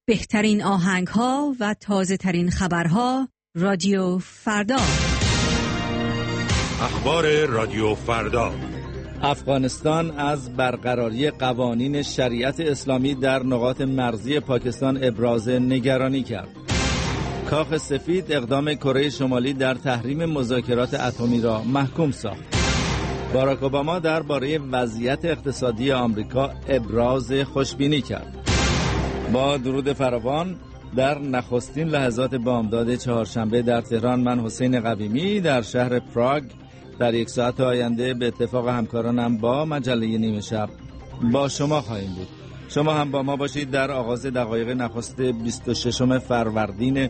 بهترین آهنگ‌ها و تازه‌ترین خبرها رادیو فردا. اخبار رادیو فردا. افغانستان از برقراری قوانین شریعت اسلامی در نقاط مرزی پاکستان ابراز نگرانی کرد. کاخ سفید اقدام کره شمالی در تحریم مذاکرات اتمی را محکوم ساخت. باراک اوباما درباره وضعیت اقتصادی آمریکا ابراز خوشبینی کرد. با درود فراوان در نخستین لحظات بامداد چهارشنبه در تهران، من حسین قویمی در شهر پراگ در یک ساعت آینده به اتفاق همکارانم با مجله نیمه شب با شما خواهیم بود. شما هم با ما باشید در آغاز دقایق نخست 26 فروردین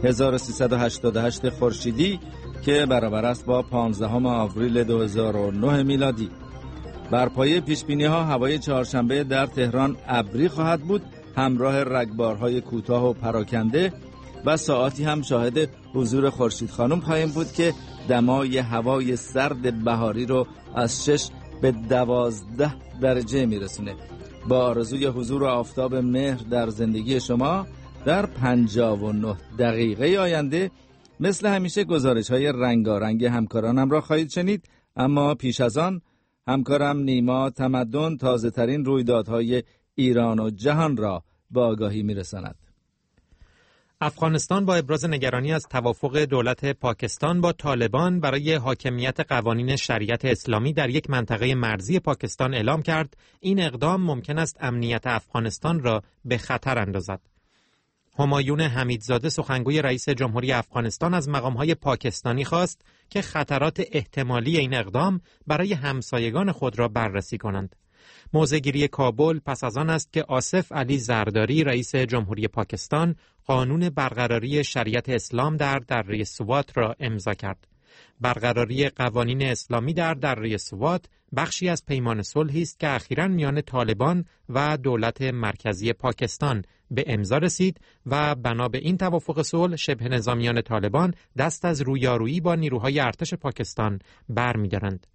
1388 خورشیدی که برابر است با 15 آوریل 2009 میلادی. بر پایه پیشبینی‌ها هوای چهارشنبه در تهران ابری خواهد بود، همراه رگبارهای کوتاه و پراکنده و ساعاتی هم شاهد حضور خورشید خانم خواهیم بود که دمای هوای سرد بهاری رو از 6 به 12 درجه میرسونه. با آرزوی حضور آفتاب مهر در زندگی شما در 59 دقیقه آینده مثل همیشه گزارش‌های رنگارنگ همکارانم را خواهید شنید، اما پیش از آن همکارم نیما تمدن تازه‌ترین رویدادهای ایران و جهان را به آگاهی میرساند. افغانستان با ابراز نگرانی از توافق دولت پاکستان با طالبان برای حاکمیت قوانین شریعت اسلامی در یک منطقه مرزی پاکستان اعلام کرد این اقدام ممکن است امنیت افغانستان را به خطر اندازد. همایون حمیدزاده سخنگوی رئیس جمهوری افغانستان از مقام‌های پاکستانی خواست که خطرات احتمالی این اقدام برای همسایگان خود را بررسی کنند. موضع‌گیری کابل پس از آن است که آصف علی زرداری رئیس جمهوری پاکستان قانون برقراری شریعت اسلام در دره سوات را امضا کرد. برقراری قوانین اسلامی در دره سوات بخشی از پیمان صلحی است که اخیراً میان طالبان و دولت مرکزی پاکستان به امضا رسید و بنا به این توافق صلح شبه نظامیان طالبان دست از رویارویی با نیروهای ارتش پاکستان برمی‌دارند.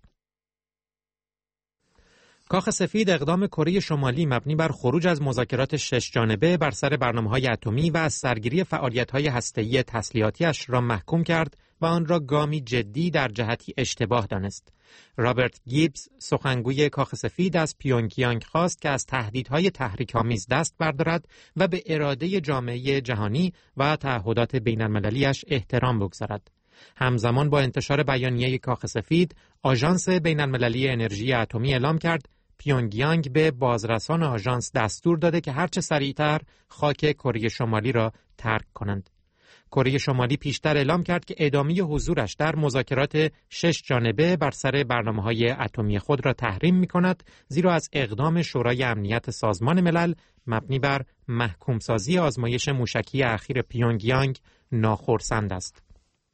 کاخ سفید اقدام کره شمالی مبنی بر خروج از مذاکرات 6 جانبه بر سر برنامه‌های اتمی و از سرگیری فعالیت‌های هسته‌ای تسلیحاتی‌اش را محکوم کرد و آن را گامی جدی در جهتی اشتباه دانست. رابرت گیبز سخنگوی کاخ سفید از پیونگیانگ خواست که از تهدیدهای تحریک‌آمیز دست بردارد و به اراده جامعه جهانی و تعهدات بین‌المللی‌اش احترام بگذارد. همزمان با انتشار بیانیه کاخ سفید، آژانس بین‌المللی انرژی اتمی اعلام کرد پیونگیانگ به بازرسان آژانس دستور داده که هرچه سریعتر خاک کره شمالی را ترک کنند. کره شمالی پیشتر اعلام کرد که ادامه حضورش در مذاکرات 6 جانبه بر سر برنامه‌های اتمی خود را تحریم می‌کند، زیرا از اقدام شورای امنیت سازمان ملل مبنی بر محکومسازی آزمایش موشکی اخیر پیونگیانگ ناخرسند است.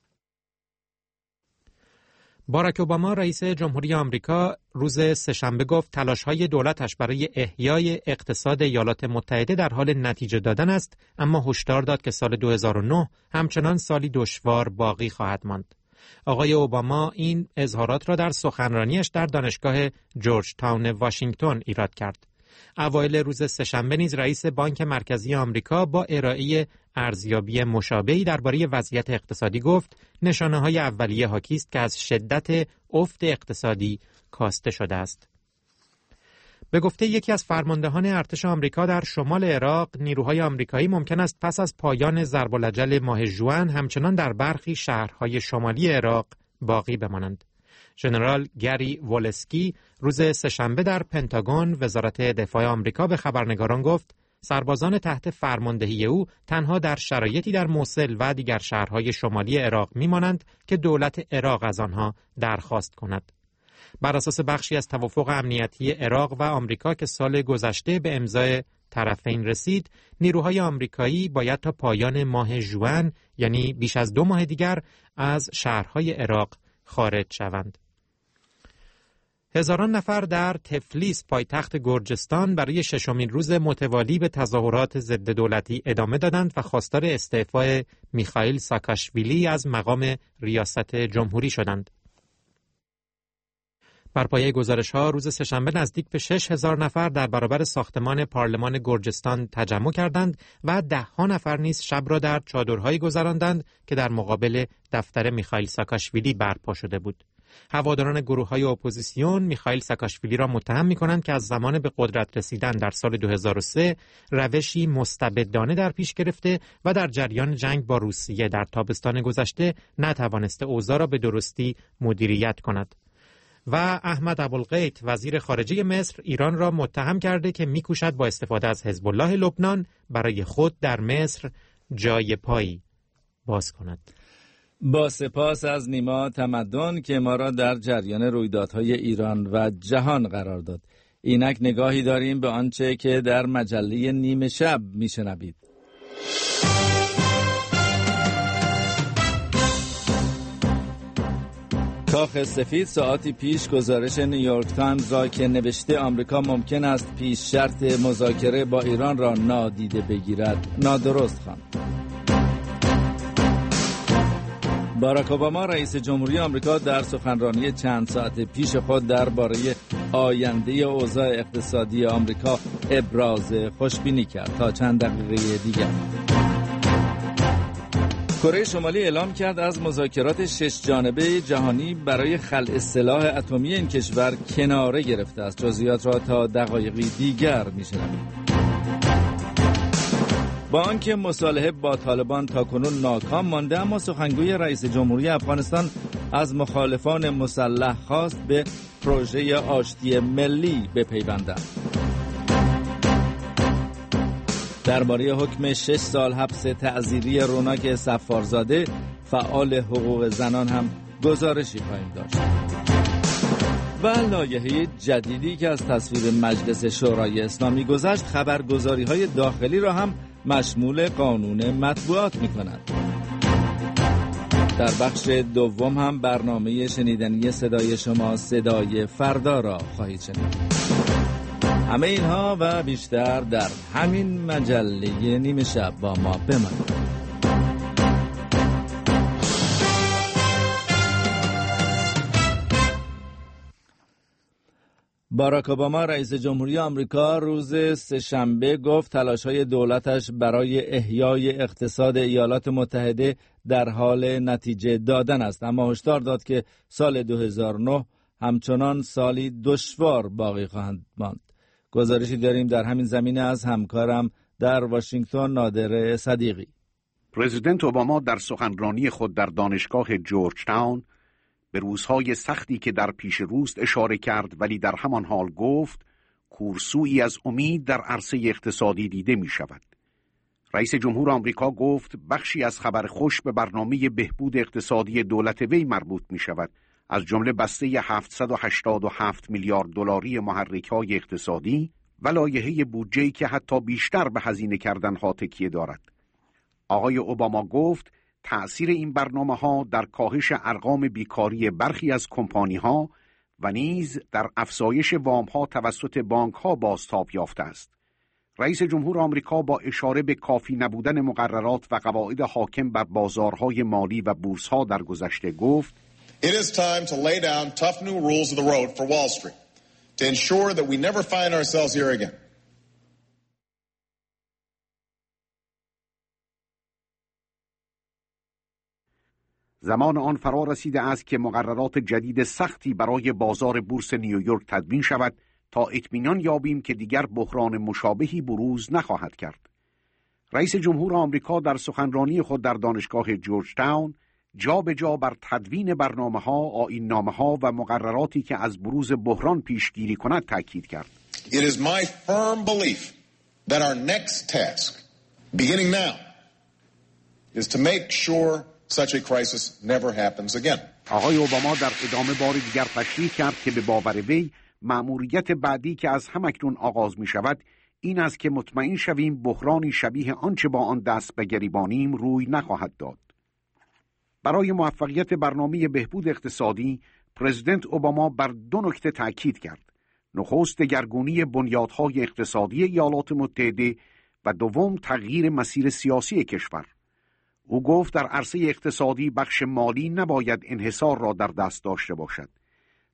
باراک اوباما رئیس جمهوری آمریکا روز سه‌شنبه گفت تلاش‌های دولتش برای احیای اقتصاد ایالات متحده در حال نتیجه دادن است، اما هشدار داد که سال 2009 همچنان سالی دشوار باقی خواهد ماند. آقای اوباما این اظهارات را در سخنرانیش در دانشگاه جورج تاون واشنگتن ایراد کرد. اوایل روز سه‌شنبه نیز رئیس بانک مرکزی آمریکا با ارائه ارزیابی مشابهی درباره وضعیت اقتصادی گفت نشانه‌های اولیه حاکی است که از شدت افت اقتصادی کاسته شده است. به گفته یکی از فرماندهان ارتش آمریکا در شمال عراق، نیروهای آمریکایی ممکن است پس از پایان ضرب العجل ماه ژوئن همچنان در برخی شهرهای شمالی عراق باقی بمانند. ژنرال گری والسکی روز سه‌شنبه در پنتاگون وزارت دفاع آمریکا به خبرنگاران گفت سربازان تحت فرماندهی او تنها در شرایطی در موصل و دیگر شهرهای شمالی عراق میمانند که دولت عراق از آنها درخواست کند. بر اساس بخشی از توافق امنیتی عراق و آمریکا که سال گذشته به امضای طرفین رسید، نیروهای آمریکایی باید تا پایان ماه ژوئن، یعنی بیش از 2 ماه دیگر، از شهرهای عراق خارج شوند. هزاران نفر در تفلیس پایتخت گرجستان برای 6مین روز متوالی به تظاهرات ضد دولتی ادامه دادند و خواستار استعفای میخائیل ساکاشویلی از مقام ریاست جمهوری شدند. بر پایه گزارش‌ها روز سه‌شنبه نزدیک به 6,000 نفر در برابر ساختمان پارلمان گرجستان تجمع کردند و 10 نفر نیز شب را در چادرهایی گذراندند که در مقابل دفتر میخائیل ساکاشویلی برپا شده بود. هواداران گروه‌های اپوزیسیون میخائیل ساکاشویلی را متهم می‌کنند که از زمان به قدرت رسیدن در سال 2003 روشی مستبدانه در پیش گرفته و در جریان جنگ با روسیه در تابستان گذشته نتوانسته اوضاع را به درستی مدیریت کند. و احمد ابوالغیت وزیر خارجه مصر ایران را متهم کرده که می‌کوشد با استفاده از حزب الله لبنان برای خود در مصر جای پایی باز کند. با سپاس از نیما تمدن که ما را در جریان رویدادهای ایران و جهان قرار داد. اینک نگاهی داریم به آنچه که در مجله نیمه شب میشنوید. کاخ سفید ساعتی پیش گزارش نیویورک تایمز را که نوشته آمریکا ممکن است پیش شرط مذاکره با ایران را نادیده بگیرد نادرست خواند. باراک اوباما رئیس جمهوری آمریکا در سخنرانی چند ساعت پیش خود درباره آینده اوضاع اقتصادی آمریکا ابراز خوشبینی کرد. تا چند دقیقه دیگر کره شمالی اعلام کرد از مذاکرات 6 جانبه جهانی برای خلع سلاح اتمی این کشور کناره گرفته است. جزئیات را تا دقایقی دیگر می‌شنوید. با آنکه مصالحه با طالبان تاکنون ناکام مانده، اما سخنگوی رئیس جمهوری افغانستان از مخالفان مسلح خواست به پروژه آشتی ملی بپیوندند. درباره حکم 6 سال حبس تعزیری روناک صفارزاده فعال حقوق زنان هم گزارشی خواهیم داشت. و لایحه جدیدی که از تصویب مجلس شورای اسلامی گذشت خبرگزاری‌های داخلی را هم مشمول قانون مطبوعات می‌کند. در بخش دوم هم برنامه شنیدنی صدای شما صدای فردا را خواهید شنید. همه اینها و بیشتر در همین مجله نیمه شب با ما بمانید. باراک اوباما رئیس جمهوری آمریکا روز سه‌شنبه گفت تلاش‌های دولتش برای احیای اقتصاد ایالات متحده در حال نتیجه دادن است، اما هشدار داد که سال 2009 همچنان سالی دشوار باقی خواهد ماند. گزارشی داریم در همین زمینه از همکارم در واشنگتن نادر صدیقی. پرزیدنت اوباما در سخنرانی خود در دانشگاه جورج تاون به روزهای سختی که در پیش روست اشاره کرد، ولی در همان حال گفت کورسویی از امید در عرصه اقتصادی دیده می شود. رئیس جمهور آمریکا گفت بخشی از خبر خوش به برنامه بهبود اقتصادی دولت وی مربوط می شود، از جمله بسته 787 میلیارد دلاری محرک‌های اقتصادی و لایحه بودجه‌ای که حتی بیشتر به هزینه کردن‌ها تکیه دارد. آقای اوباما گفت تأثیر این برنامه‌ها در کاهش ارقام بیکاری برخی از کمپانی‌ها و نیز در افزایش وام‌ها توسط بانک‌ها بازتاب یافته است. رئیس جمهور آمریکا با اشاره به کافی نبودن مقررات و قواعد حاکم بر بازارهای مالی و بورس‌ها در گذشته گفت It is time to lay down tough new rules of the road for Wall Street to ensure that we never find ourselves here again. زمان آن فرا رسیده است که مقررات جدید سختی برای بازار بورس نیویورک تدوین شود تا اطمینان یابیم که دیگر بحران مشابهی بروز نخواهد کرد. رئیس جمهور آمریکا در سخنرانی خود در دانشگاه جورج تاون جا به جا بر تدوین برنامه‌ها، آیین‌نامه‌ها و مقرراتی که از بروز بحران پیشگیری کند تاکید کرد. It is my firm belief that our next task, beginning now, is to make sure such a crisis never happens again. آقای اوباما در ادامه بار دیگر تشریح کرد که به باور وی مأموریت بعدی که از همکنون آغاز می شود این است که مطمئن شویم بحرانی شبیه آنچه با آن دست به گریبانیم روی نخواهد داد. برای موفقیت برنامه بهبود اقتصادی، پرزیدنت اوباما بر 2 نکته تأکید کرد. نخست دگرگونی بنیادهای اقتصادی ایالات متحده و دوم تغییر مسیر سیاسی کشور. او گفت در عرصه اقتصادی بخش مالی نباید انحصار را در دست داشته باشد.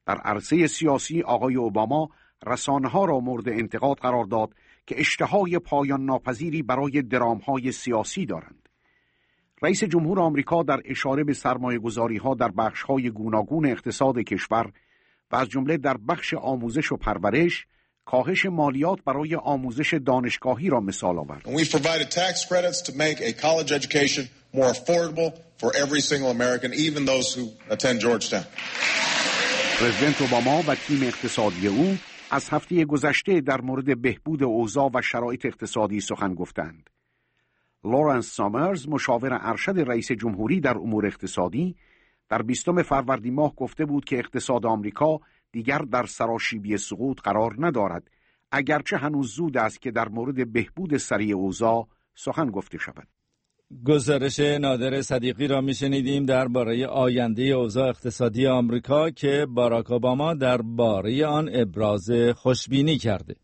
در عرصه سیاسی آقای اوباما رسانه‌ها را مورد انتقاد قرار داد که اشتهای پایان ناپذیری برای درام‌های سیاسی دارند. رئیس جمهور آمریکا در اشاره به سرمایه‌گذاری‌ها در بخش‌های گوناگون اقتصاد کشور و از جمله در بخش آموزش و پرورش کاهش مالیات برای آموزش دانشگاهی را مثال آورد. We've provided tax credits to make a college education more affordable for every single American, even those who attend Georgetown. پرزیدنت اوباما و تیم اقتصادی او از هفته گذشته در مورد بهبود اوضاع و شرایط اقتصادی سخن گفتند. لورنس سامرز، مشاور ارشد رئیس جمهوری در امور اقتصادی، در 20 فروردین ماه گفته بود که اقتصاد آمریکا دیگر در سراشیبی سقوط قرار ندارد، اگرچه هنوز زود است که در مورد بهبود سریع اوضاع سخن گفته شود. گزارش نادر صدیقی را میشنیدیم درباره آینده اوضاع اقتصادی آمریکا که باراک اوباما درباره آن ابراز خوشبینی کرده.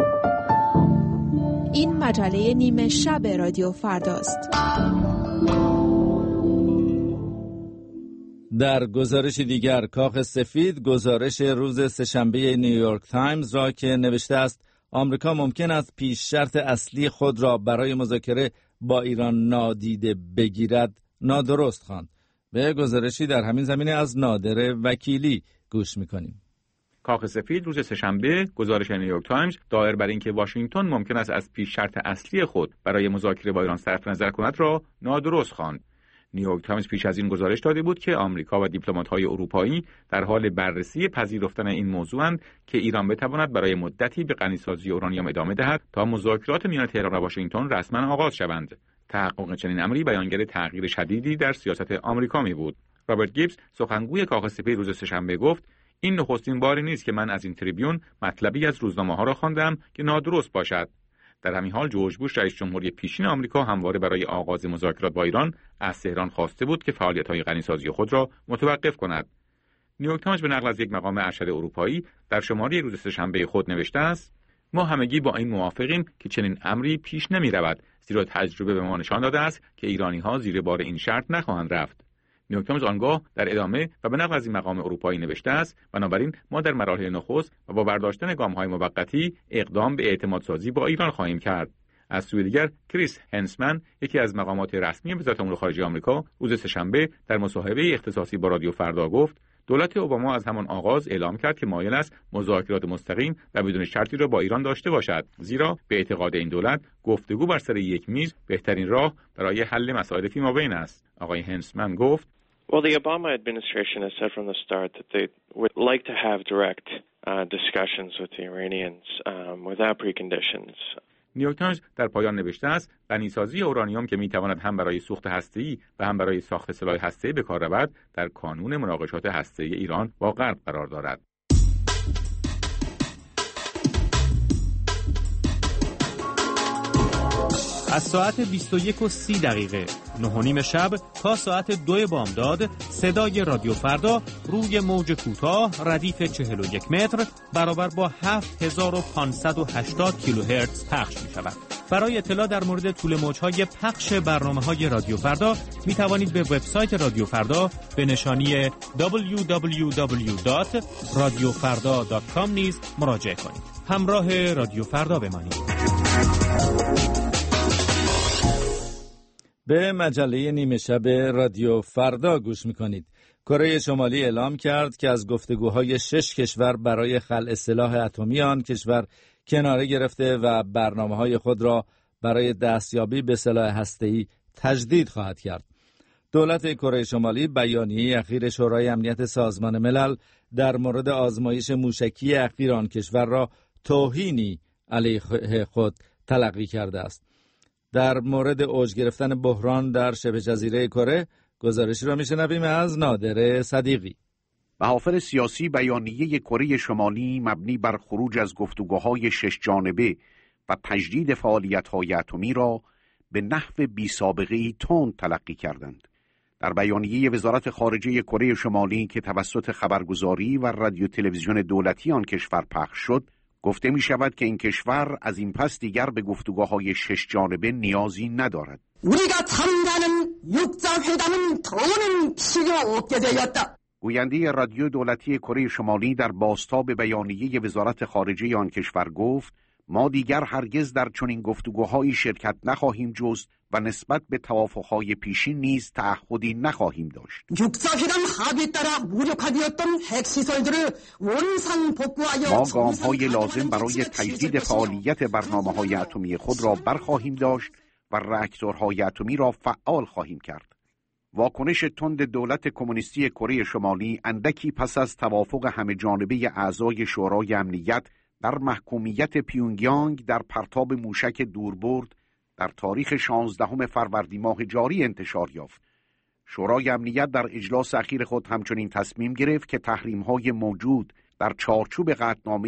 این مجله نیمه شب رادیو فرداست. در گزارش دیگر، کاخ سفید گزارش روز سه‌شنبه نیویورک تایمز را که نوشته است آمریکا ممکن است پیش شرط اصلی خود را برای مذاکره با ایران نادیده بگیرد نادرست خواند. به گزارشی در همین زمینه از نادر وکیلی گوش می‌کنیم. کاخ سفید روز سه‌شنبه گزارش نیویورک تایمز دایر بر اینکه واشنگتن ممکن است از پیش شرط اصلی خود برای مذاکره با ایران صرف نظر کند را نادرست خواند. نیویورک تایمز پیش از این گزارش داده بود که آمریکا و دیپلمات‌های اروپایی در حال بررسی پذیرفتن این موضوعند که ایران بتواند برای مدتی به غنیسازی اورانیوم ادامه دهد تا مذاکرات میان تهران و واشنگتن رسما آغاز شوند. تحقق چنین امری بیانگر تغییر شدیدی در سیاست آمریکا می بود. رابرت گیبز، سخنگوی کاخ سفید روز سه‌شنبه گفت: این نخستین باری نیست که من از این تریبیون مطلبی از روزنامه‌ها را خواندم که نادرست باشد. در همین حال جورج بوش رئیس جمهوری پیشین آمریکا همواره برای آغاز مذاکرات با ایران از تهران خواسته بود که فعالیت‌های غنیسازی خود را متوقف کند. نیویورک تایمز به نقل از یک مقام ارشد اروپایی در شماره روز سه‌شنبه خود نوشته است: ما همگی با این موافقیم که چنین امری پیش نمی‌رود، زیرا تجربه به ما نشان داده است که ایرانی‌ها زیر بار این شرط نخواهند رفت. نیویورک تایمز آنگاه در ادامه و به نقل از این مقام اروپایی نوشته است: بنابراین ما در مراحل نخست و با برداشتن گام‌های موقتی اقدام به اعتمادسازی با ایران خواهیم کرد. از سوی دیگر کریس هنسمن، یکی از مقامات رسمی وزارت امور خارجه آمریکا، روز سه‌شنبه در مصاحبه اختصاصی با رادیو فردا گفت: دولت اوباما از همان آغاز اعلام کرد که مایل است مذاکرات مستقیم و بدون شرطی را با ایران داشته باشد، زیرا به اعتقاد این دولت گفتگو بر سر یک میز بهترین راه برای حل مسائل فیمابین است. آقای هنسمن گفت: Well, the Obama administration has said from the start that they would like to have direct discussions with the Iranians without preconditions. نیویورک تایمز در پایان نوشته است: غنیسازی اورانیوم که میتواند هم برای سوخت هسته‌ای و هم برای ساخت سلاح هسته‌ای به کار رود، در کانون مناقشات هسته‌ای ایران با غرب قرار دارد. از ساعت 21:30 9:30 شب تا ساعت 2 بامداد صدای رادیو فردا روی موج کوتاه ردیف 41 متر برابر با 7580 کیلوهرتز پخش می شود. برای اطلاع در مورد طول موج‌های پخش برنامه‌های رادیو فردا می توانید به وبسایت رادیو فردا به نشانی www.radiofarda.com نیز مراجعه کنید. همراه رادیو فردا بمانید. به مجله نیمه شب رادیو فردا گوش میکنید. کره شمالی اعلام کرد که از گفتگوهای 6 کشور برای خلع سلاح اتمی آن کشور کناره گرفته و برنامه‌های خود را برای دستیابی به سلاح هسته‌ای تجدید خواهد کرد. دولت کره شمالی بیانیه اخیر شورای امنیت سازمان ملل در مورد آزمایش موشکی اخیر آن کشور را توهینی علیه خود تلقی کرده است. در مورد اوج گرفتن بحران در شبه جزیره کره گزارشی را میشنویم از نادر صدیقی. محافل سیاسی بیانیه کره شمالی مبنی بر خروج از گفتگوهای 6 جانبه و تجدید فعالیت‌های اتمی را به نحو بی‌سابقه‌ای تند تلقی کردند. در بیانیه وزارت خارجه کره شمالی که توسط خبرگزاری و رادیو تلویزیون دولتی آن کشور پخش شد، گفته می شود که این کشور از این پس دیگر به گفتگوهای 6 جانبه نیازی ندارد. گوینده رادیو دولتی کره شمالی در بازتاب بیانیه وزارت خارجه آن کشور گفت ما دیگر هرگز در چنین گفتگوهایی شرکت نخواهیم جست و نسبت به توافقهای پیشین نیز تعهدی نخواهیم داشت. ما گام‌های لازم برای تجدید فعالیت برنامه‌های اتمی خود را برخواهیم داشت و راکتورهای اتمی را فعال خواهیم کرد. واکنش تند دولت کمونیستی کره شمالی اندکی پس از توافق همه‌جانبه اعضای شورای امنیت در محکومیت پیونگیانگ در پرتاب موشک دوربرد در تاریخ 16 فروردین ماه جاری انتشار یافت. شورای امنیت در اجلاس اخیر خود همچنین تصمیم گرفت که تحریم‌های موجود در چارچوب قطعنامه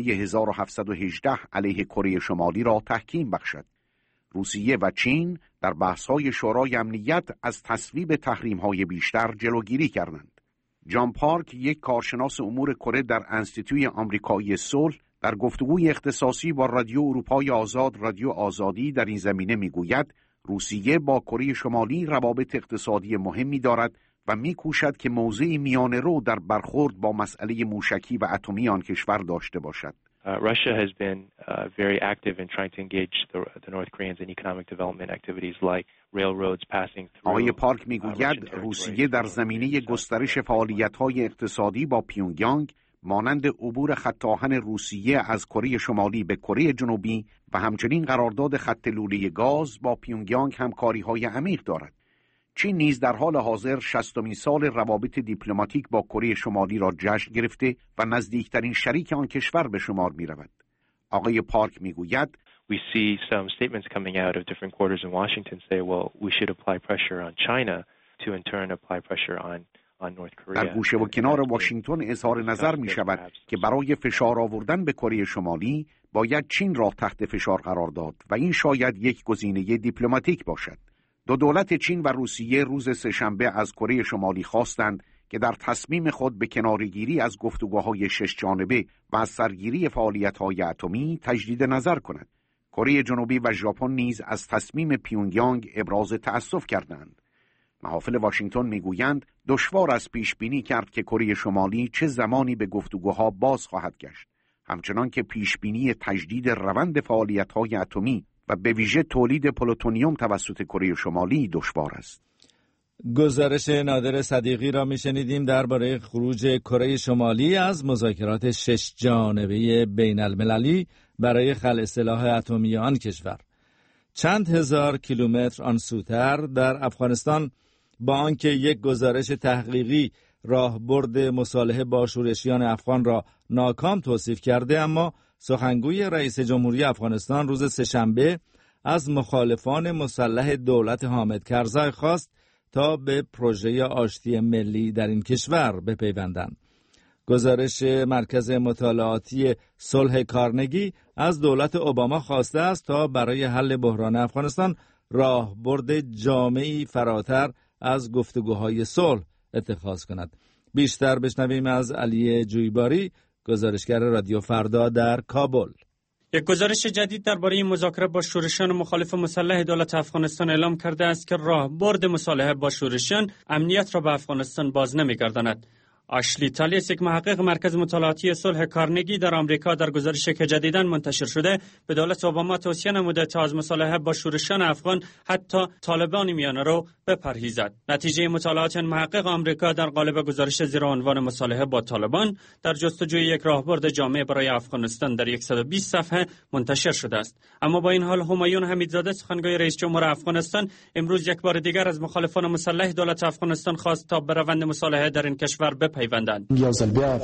1718 علیه کره شمالی را تحکیم بخشد. روسیه و چین در بحث‌های شورای امنیت از تصویب تحریم‌های بیشتر جلوگیری کردند. جان پارک، یک کارشناس امور کره در انستیتوی آمریکایی صلح، در گفتگوی اختصاصی با رادیو اروپای آزاد رادیو آزادی در این زمینه میگوید روسیه با کره شمالی روابط اقتصادی مهمی دارد و میکوشد که موضعی میانه‌رو در برخورد با مسئله موشکی و اتمی آن کشور داشته باشد. Russia has been very active in trying to engage the North Koreans in economic development activities like railroads passing through. آقای پارک میگوید روسیه در زمینه گسترش فعالیت‌های اقتصادی با پیونگیانگ مانند عبور خط آهن روسیه از کره شمالی به کره جنوبی و همچنین قرارداد خط لوله گاز با پیونگیانگ همکاری‌های عمیق دارد. چین نیز در حال حاضر 60مین سال روابط دیپلماتیک با کره شمالی را جشن گرفته و نزدیکترین شریک آن کشور به شمار می‌رود. آقای پارک میگوید We see some statements coming out of different quarters in Washington say, well, we should apply pressure on China to in turn apply pressure on North Korea. در گوشه و کنار واشنگتن اظهار نظر می شود که برای فشار آوردن به کره شمالی باید چین را تحت فشار قرار داد و این شاید یک گزینه دیپلماتیک باشد. دو دولت چین و روسیه روز سه‌شنبه از کره شمالی خواستند که در تصمیم خود به کناره‌گیری از گفتگوهای شش جانبه و از سرگیری فعالیت‌های اتمی تجدید نظر کند. کره جنوبی و ژاپن نیز از تصمیم پیونگیانگ ابراز تأسف کردند. محافل واشنگتن میگویند دشوار است پیش بینی کرد که کره شمالی چه زمانی به گفتگوها باز خواهد گشت، همچنان که پیش بینی تجدید روند فعالیت‌های اتمی و به ویژه تولید پلوتونیوم توسط کره شمالی دشوار است. گزارش نادر صدیقی را میشنیدیم درباره خروج کره شمالی از مذاکرات شش جانبه بین المللی برای خلع سلاح اتمی آن کشور. چند هزار کیلومتر آن سوتر در افغانستان با آنکه یک گزارش تحقیقی راهبرد مصالحه با شورشیان افغان را ناکام توصیف کرده، اما سخنگوی رئیس جمهوری افغانستان روز سه‌شنبه از مخالفان مسلح دولت حامد کرزای خواست تا به پروژه آشتی ملی در این کشور بپیوندند. گزارش مرکز مطالعاتی صلح کارنگی از دولت اوباما خواسته است تا برای حل بحران افغانستان راهبرد جامعی فراتر از گفتگوهای صلح اتخاذ کند. بیشتر بشنویم از علی جویباری، گزارشگر رادیو فردا در کابل. یک گزارش جدید درباره مذاکره با شورشیان مخالف مسلح دولت افغانستان اعلام کرده است که راهبرد مصالحه با شورشیان امنیت را به افغانستان باز نمی‌گرداند. آشلی تالیس، یک محقق مرکز مطالعاتی صلح کارنگی در آمریکا، در گزارشی که جدیداً منتشر شده به دولت اوباما توصیه نموده تا از مصالحه با شورشیان افغان حتی طالبان میانه‌رو بپرهیزد. نتیجه مطالعات محقق آمریکا در قالب گزارش زیر عنوان مصالحه با طالبان در جستجوی یک راهبرد جامع برای افغانستان در 120 صفحه منتشر شده است. اما با این حال همایون حمیدزاده، سخنگوی رئیس جمهور افغانستان، امروز یک بار دیگر از مخالفان مسلح دولت افغانستان خواست تا به روند مصالحه در این کشور پیوندند. یو ځل بیا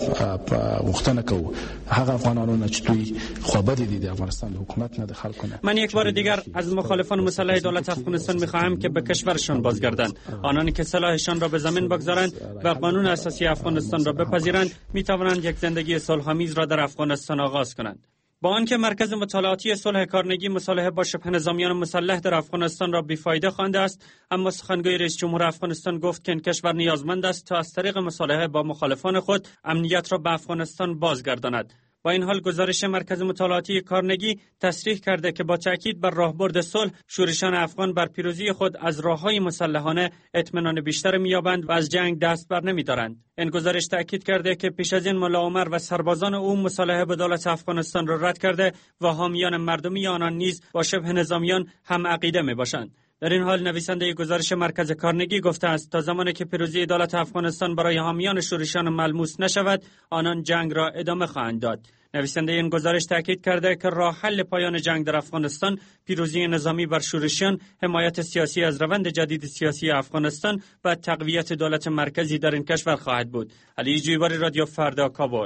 غوښتنه کوو هغه افغانانو چې دوی خوابدي دي د افغانستان حکومت نه د خلکو نه. من یک بار دیگر از مخالفان مسلح دولت افغانستان می‌خواهم که به کشورشان بازگردند. آنانی که سلاحشان را به زمین بگذارند و قانون اساسی افغانستان را بپذیرند، می‌توانند یک زندگی صلح‌آمیز را در افغانستان آغاز کنند. با آنکه مرکز مطالعاتی صلح کارنگی مصالحه با شبه نظامیان مسلح در افغانستان را بیفایده خوانده است، اما سخنگوی رئیس جمهور افغانستان گفت که این کشور نیازمند است تا از طریق مصالحه با مخالفان خود امنیت را به افغانستان بازگرداند. با این حال گزارش مرکز مطالعاتی کارنگی تصریح کرده که با تأکید بر راهبرد صلح، شورشان افغان بر پیروزی خود از راه‌های مسلحانه اطمینان بیشتر می‌یابند و از جنگ دست بر نمی‌دارند. این گزارش تأکید کرده که پیش از این ملا عمر و سربازان او مصالحه با دولت افغانستان را رد کرده و حامیان مردمی آنان نیز با شبه نظامیان هم عقیده می‌باشند. در این حال نویسنده گزارش مرکز کارنگی گفته است تا زمانی که پیروزی دولت افغانستان برای حامیان شورشیان ملموس نشود، آنان جنگ را ادامه خواهند داد. نویسنده این گزارش تاکید کرده که راه حل پایان جنگ در افغانستان پیروزی نظامی بر شورشیان، حمایت سیاسی از روند جدید سیاسی افغانستان و تقویت دولت مرکزی در این کشور خواهد بود. علی جویباری، رادیو فردا، کابل.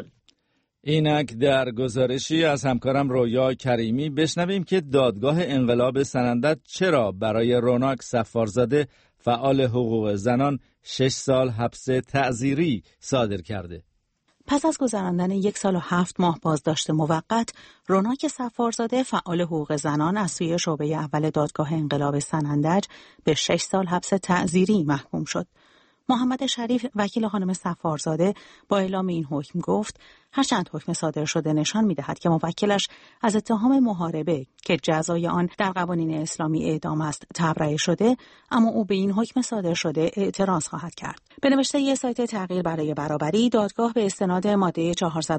اینک در گزارشی از همکارم رویا کریمی بشنویم که دادگاه انقلاب سنندج چرا برای روناک صفارزاده فعال حقوق زنان 6 سال حبس تعزیری صادر کرده. پس از گذراندن 1 سال و 7 ماه بازداشت موقت، روناک صفارزاده فعال حقوق زنان از سوی شعبه اول دادگاه انقلاب سنندج به 6 سال حبس تعزیری محکوم شد. محمد شریف، وکیل خانم صفارزاده، با اعلام این حکم گفت هرچند حکم صادر شده نشان می‌دهد که موکلش از اتهام محاربه که جزای آن در قوانین اسلامی اعدام است تبرئه شده، اما او به این حکم صادر شده اعتراض خواهد کرد. به نوشته سایت تغییر برای برابری، دادگاه به استناد ماده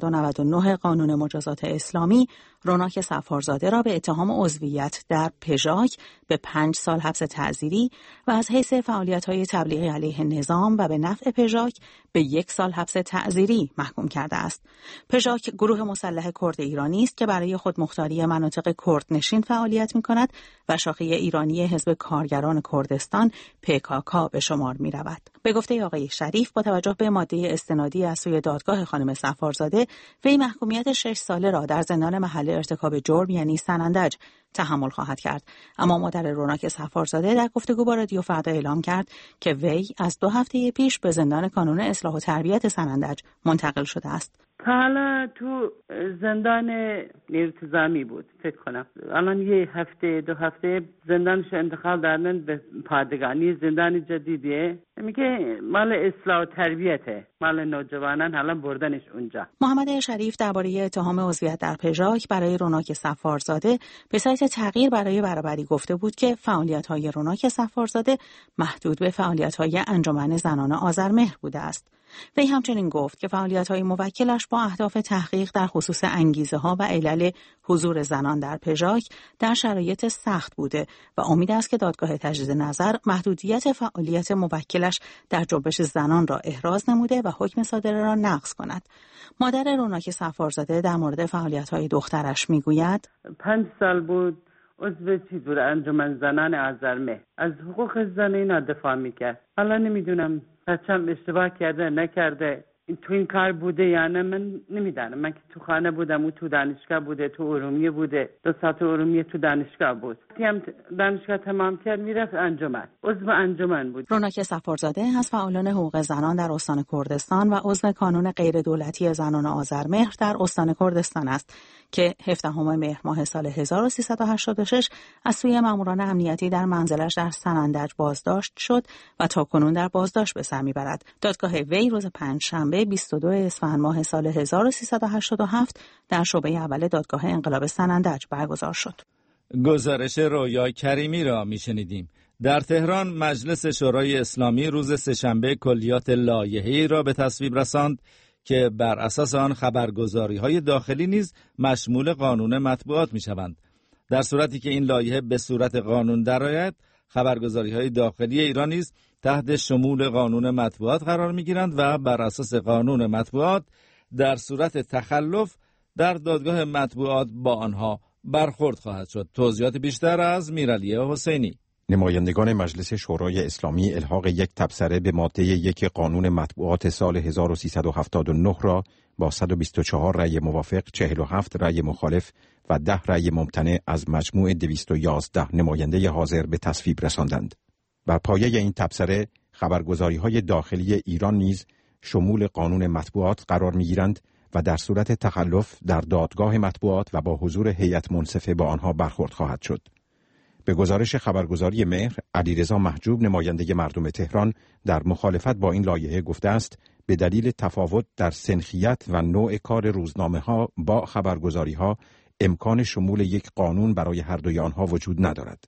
499 قانون مجازات اسلامی روناک صفارزاده را به اتهام عضویت در پژاک به 5 سال حبس تعزیری و از حیث فعالیت‌های تبلیغی علیه نظام و به نفع پژاک به 1 سال حبس تعزیری محکوم کرده است. پژاک گروه مسلح کرد ایرانی است که برای خودمختاری مناطق کردنشین فعالیت می‌کند و شاخه ایرانی حزب کارگران کردستان PKK به شمار می‌رود. به گفته آقای شریف، با توجه به ماده استنادی از سوی دادگاه خانم صفارزاده، وی محکومیت 6 ساله را در زندان محل ارتکاب جرم یعنی سنندج تحمل خواهد کرد. اما مادر روناک صفارزاده در گفتگو با رادیو فردا اعلام کرد که وی از 2 هفته پیش به زندان کانون اصلاح و تربیت سنندج منتقل شده است. حالا تو زندان انتظامی بود فکر کنم. الان 1 هفته 2 هفته زندانش انتقال دادن به پادگانی. زندان جدیدیه، میگه مال اصلاح و تربیته، مال نوجوانان، حالا بردنش اونجا. محمد شریف درباره اتهام عضویت در پژاک برای روناک صفارزاده به سایت تغییر برای برابری گفته بود که فعالیت‌های روناک صفارزاده محدود به فعالیت‌های انجمن زنان آذرمهر بوده است. وی همچنین گفت که فعالیت‌های موکلش با اهداف تحقیق در خصوص انگیزه‌ها و علل حضور زنان در پژاک در شرایط سخت بوده و امید است که دادگاه تجدید نظر محدودیت فعالیت موکلش در جنبش زنان را احراز نموده و حکم صادره را نقض کند. مادر روناک صفارزاده در مورد فعالیت‌های دخترش می‌گوید 5 سال بود عضو چیزور انجمن زنان آذرمهر از حقوق زن اینا دفاع میکرد. حالا نمیدونم بچه‌م اشتباه کرده نکرده، تو این کار بوده یا نه، من نمیدانم. من که تو خانه بودم، او تو دانشگاه بوده، تو ارومیه بوده، 2 ساعت ارومیه تو دانشگاه بود. هم دانشگاه تمام کرد میرفت انجمن، عضو انجمن بود. روناک صفارزاده از فعالان حقوق زنان در استان کردستان و عضو کانون غیر دولتی زنان آذرمهر در استان کردستان است که 17 مهر ماه سال 1386 از سوی ماموران امنیتی در منزلش در سنندج بازداشت شد و تاکنون در بازداشت به سر میبرد. دادگاه وی روز 5 شنبه 22 اسفند ماه سال 1387 در شعبه اول دادگاه انقلاب سنندج برگزار شد. گزارش رویا کریمی را میشنیدیم. در تهران مجلس شورای اسلامی روز سه‌شنبه کلیات لایحه‌ای را به تصویب رساند که بر اساس آن خبرگزاری‌های داخلی نیز مشمول قانون مطبوعات می‌شوند. در صورتی که این لایحه به صورت قانون درآید، خبرگزاری‌های داخلی ایران نیز تحت شمول قانون مطبوعات قرار می‌گیرند و بر اساس قانون مطبوعات در صورت تخلف در دادگاه مطبوعات با آنها برخورد خواهد شد. توضیحات بیشتر از میرعلی حسینی. نمایندگان مجلس شورای اسلامی الحاق یک تبصره به ماده 1 قانون مطبوعات سال 1379 را با 124 رأی موافق، 47 رأی مخالف و 10 رأی ممتنع از مجموع 211 نماینده حاضر به تصویب رساندند. بر پایه این تبصره خبرگزاری‌های داخلی ایران نیز شمول قانون مطبوعات قرار می‌گیرند و در صورت تخلف در دادگاه مطبوعات و با حضور هیئت منصفه با آنها برخورد خواهد شد. به گزارش خبرگزاری مهر، علیرضا محجوب نماینده مردم تهران در مخالفت با این لایحه گفته است به دلیل تفاوت در سنخیت و نوع کار روزنامه‌ها با خبرگزاری‌ها امکان شمول یک قانون برای هر دوی آنها وجود ندارد.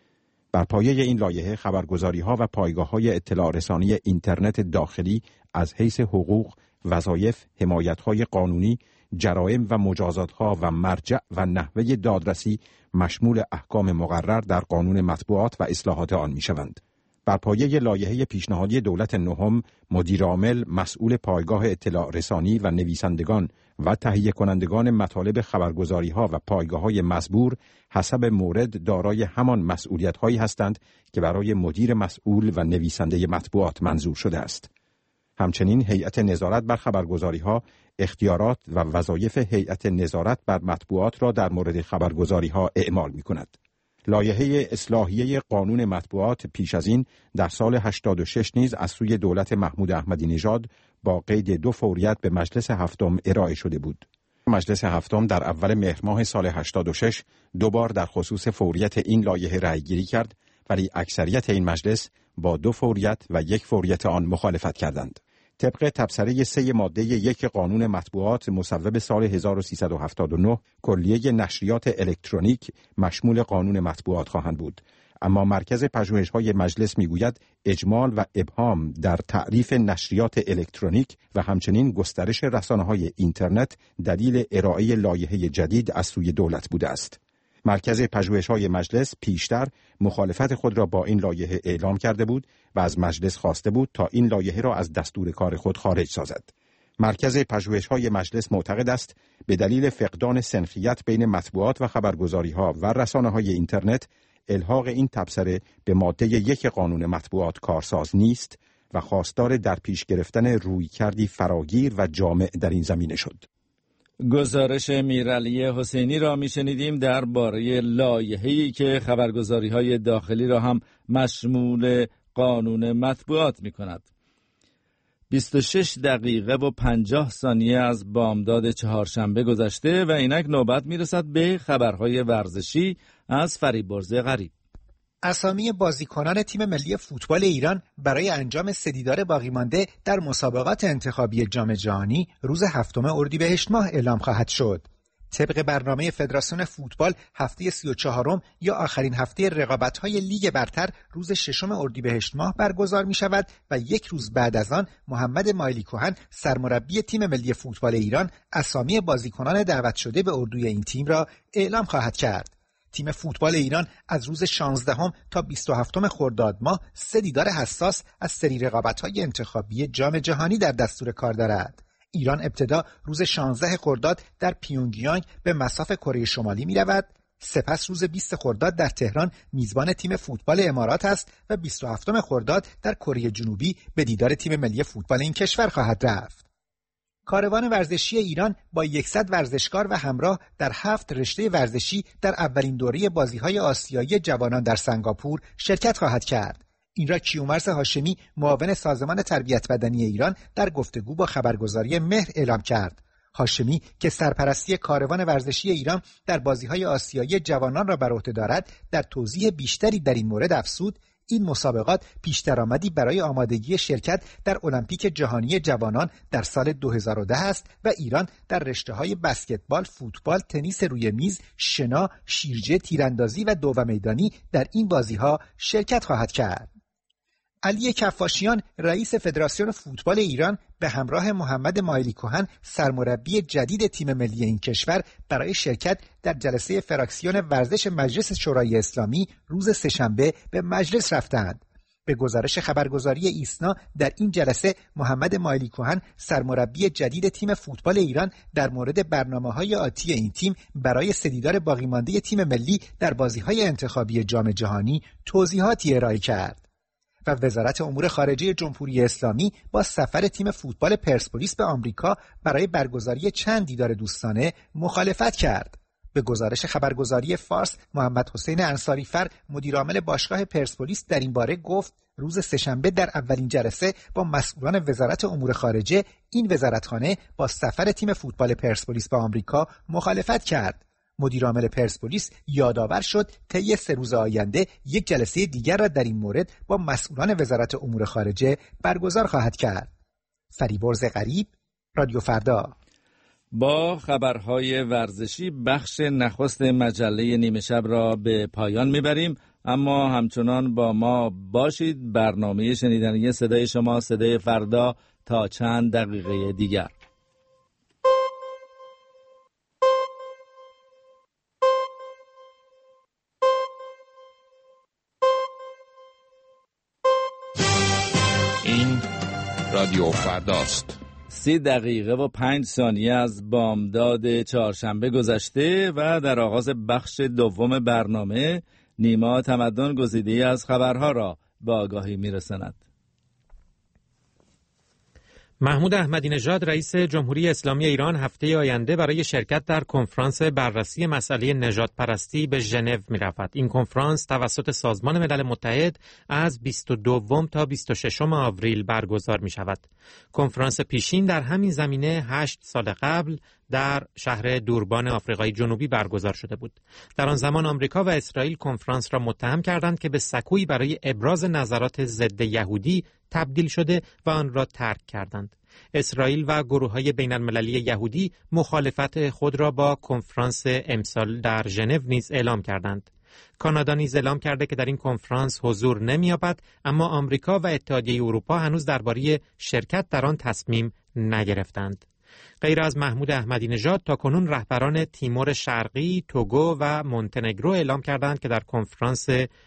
بر پایه این لایحه خبرگزاری‌ها و پایگاه‌های اطلاع رسانی اینترنت داخلی از حیث حقوق، وظایف، حمایت‌های قانونی، جرائم و مجازات‌ها و مرجع و نحوه دادرسی مشمول احکام مقرر در قانون مطبوعات و اصلاحات آن می‌شوند. بر پایه لایحه پیشنهادی دولت نهم، مدیر عامل مسئول پایگاه اطلاع رسانی و نویسندگان و تهیه کنندگان مطالب خبرگزاری‌ها و پایگاه‌های مزبور حسب مورد دارای همان مسئولیت‌هایی هستند که برای مدیر مسئول و نویسنده مطبوعات منظور شده است. همچنین هیئت نظارت بر خبرگزاری‌ها اختیارات و وظایف هیئت نظارت بر مطبوعات را در مورد خبرگزاری‌ها اعمال می‌کند. لایحه اصلاحیه قانون مطبوعات پیش از این در سال 86 نیز از سوی دولت محمود احمدی نژاد با قید 2 فوریت به مجلس هفتم ارائه شده بود. مجلس هفتم در اول مهر ماه سال 86 2 بار در خصوص فوریت این لایحه رأی‌گیری کرد، ولی اکثریت این مجلس با 2 فوریت و 1 فوریت آن مخالفت کردند. طبق تبصره 3 ماده 1 قانون مطبوعات مصوب سال 1379 کلیه نشریات الکترونیک مشمول قانون مطبوعات خواهند بود، اما مرکز پژوهش‌های مجلس میگوید اجمال و ابهام در تعریف نشریات الکترونیک و همچنین گسترش رسانه‌های اینترنت دلیل ارائه لایحه جدید از سوی دولت بوده است. مرکز پژوهش‌های مجلس پیشتر مخالفت خود را با این لایحه اعلام کرده بود و از مجلس خواسته بود تا این لایحه را از دستور کار خود خارج سازد. مرکز پژوهش‌های مجلس معتقد است به دلیل فقدان سنخیت بین مطبوعات و خبرگزاری‌ها و رسانه‌های اینترنت الحاق این تبصره به ماده 1 قانون مطبوعات کارساز نیست و خواستار در پیش گرفتن رویکردی فراگیر و جامع در این زمینه شد. گزارش میرعلی حسینی را میشنیدیم درباره لایحه‌ای که خبرگزاری‌های داخلی را هم مشمول قانون مطبوعات می‌کند. 26 دقیقه و 50 ثانیه از بامداد چهارشنبه گذشته و اینک نوبت میرسد به خبرهای ورزشی از فریبرز غریب. اسامی بازیکنان تیم ملی فوتبال ایران برای انجام 3 دیدار باقی مانده در مسابقات انتخابی جام جهانی روز 7 اردیبهشت ماه اعلام خواهد شد. طبق برنامه فدراسیون فوتبال هفته 34 یا آخرین هفته رقابت‌های لیگ برتر روز 6 اردیبهشت ماه برگزار می‌شود و 1 روز بعد از آن محمد مایلی کهن سرمربی تیم ملی فوتبال ایران اسامی بازیکنان دعوت شده به اردوی این تیم را اعلام خواهد کرد. تیم فوتبال ایران از روز 16 تا 27 خرداد ماه 3 دیدار حساس از سری رقابت‌های انتخابی جام جهانی در دستور کار دارد. ایران ابتدا روز 16 خرداد در پیونگیانگ به مصاف کره شمالی می‌رود، سپس روز 20 خرداد در تهران میزبان تیم فوتبال امارات است و 27 خرداد در کره جنوبی به دیدار تیم ملی فوتبال این کشور خواهد رفت. کاروان ورزشی ایران با 100 ورزشکار و همراه در 7 رشته ورزشی در اولین دوره بازی‌های آسیایی جوانان در سنگاپور شرکت خواهد کرد. این را کیومرث هاشمی معاون سازمان تربیت بدنی ایران در گفتگو با خبرگزاری مهر اعلام کرد. هاشمی که سرپرستی کاروان ورزشی ایران در بازی‌های آسیایی جوانان را بر عهده دارد، در توضیح بیشتری در این مورد افزود این مسابقات پیش‌درآمدی برای آمادگی شرکت در المپیک جهانی جوانان در سال 2010 است و ایران در رشته‌های بسکتبال، فوتبال، تنیس روی میز، شنا، شیرجه، تیراندازی و دو میدانی در این بازی‌ها شرکت خواهد کرد. علی کفاشیان رئیس فدراسیون فوتبال ایران به همراه محمد مایلی کهن سرمربی جدید تیم ملی این کشور برای شرکت در جلسه فراکسیون ورزش مجلس شورای اسلامی روز سه‌شنبه به مجلس رفتند. به گزارش خبرگزاری ایسنا در این جلسه محمد مایلی کهن سرمربی جدید تیم فوتبال ایران در مورد برنامه‌های آتی این تیم برای 3 دیدار باقی مانده تیم ملی در بازی‌های انتخابی جام جهانی توضیحاتی ارائه کرد. و وزارت امور خارجه جمهوری اسلامی با سفر تیم فوتبال پرسپولیس به آمریکا برای برگزاری چند دیدار دوستانه مخالفت کرد. به گزارش خبرگزاری فارس، محمد حسین انصاری‌فر مدیرعامل باشگاه پرسپولیس در این باره گفت روز سه‌شنبه در اولین جلسه با مسئولان وزارت امور خارجه این وزارتخانه با سفر تیم فوتبال پرسپولیس به آمریکا مخالفت کرد. مدیرعامل پرسپولیس یادآور شد طی 3 روز آینده یک جلسه دیگر را در این مورد با مسئولان وزارت امور خارجه برگزار خواهد کرد. فریبرز غریب، رادیو فردا. با خبرهای ورزشی بخش نخست مجله نیمه شب را به پایان میبریم، اما همچنان با ما باشید. برنامه شنیدنی صدای شما صدای فردا تا چند دقیقه دیگر. این رادیو فرداست. 30 دقیقه و 5 ثانیه از بامداد چهارشنبه گذشته و در آغاز بخش دوم برنامه نیما تمدن گزیده‌ای از خبرها را به آگاهی میرساند. محمود احمدی نژاد رئیس جمهوری اسلامی ایران هفته آینده برای شرکت در کنفرانس بررسی مسئله نژاد پرستی به ژنو می‌رود. این کنفرانس توسط سازمان ملل متحد از 22 تا 26 آوریل برگزار می‌شود. کنفرانس پیشین در همین زمینه 8 سال قبل در شهر دوربان آفریقای جنوبی برگزار شده بود. در آن زمان آمریکا و اسرائیل کنفرانس را متهم کردند که به سکویی برای ابراز نظرات ضد یهودی تبدیل شده و آن را ترک کردند. اسرائیل و گروه‌های بین‌المللی یهودی مخالفت خود را با کنفرانس امسال در ژنو نیز اعلام کردند. کانادا نیز اعلام کرده که در این کنفرانس حضور نمی‌یابد، اما آمریکا و اتحادیه اروپا هنوز درباره شرکت در آن تصمیم نگرفتند. غیر از محمود احمدی نژاد تاکنون رهبران تیمور شرقی، توگو و مونتنگرو اعلام کردند که در کنفرانس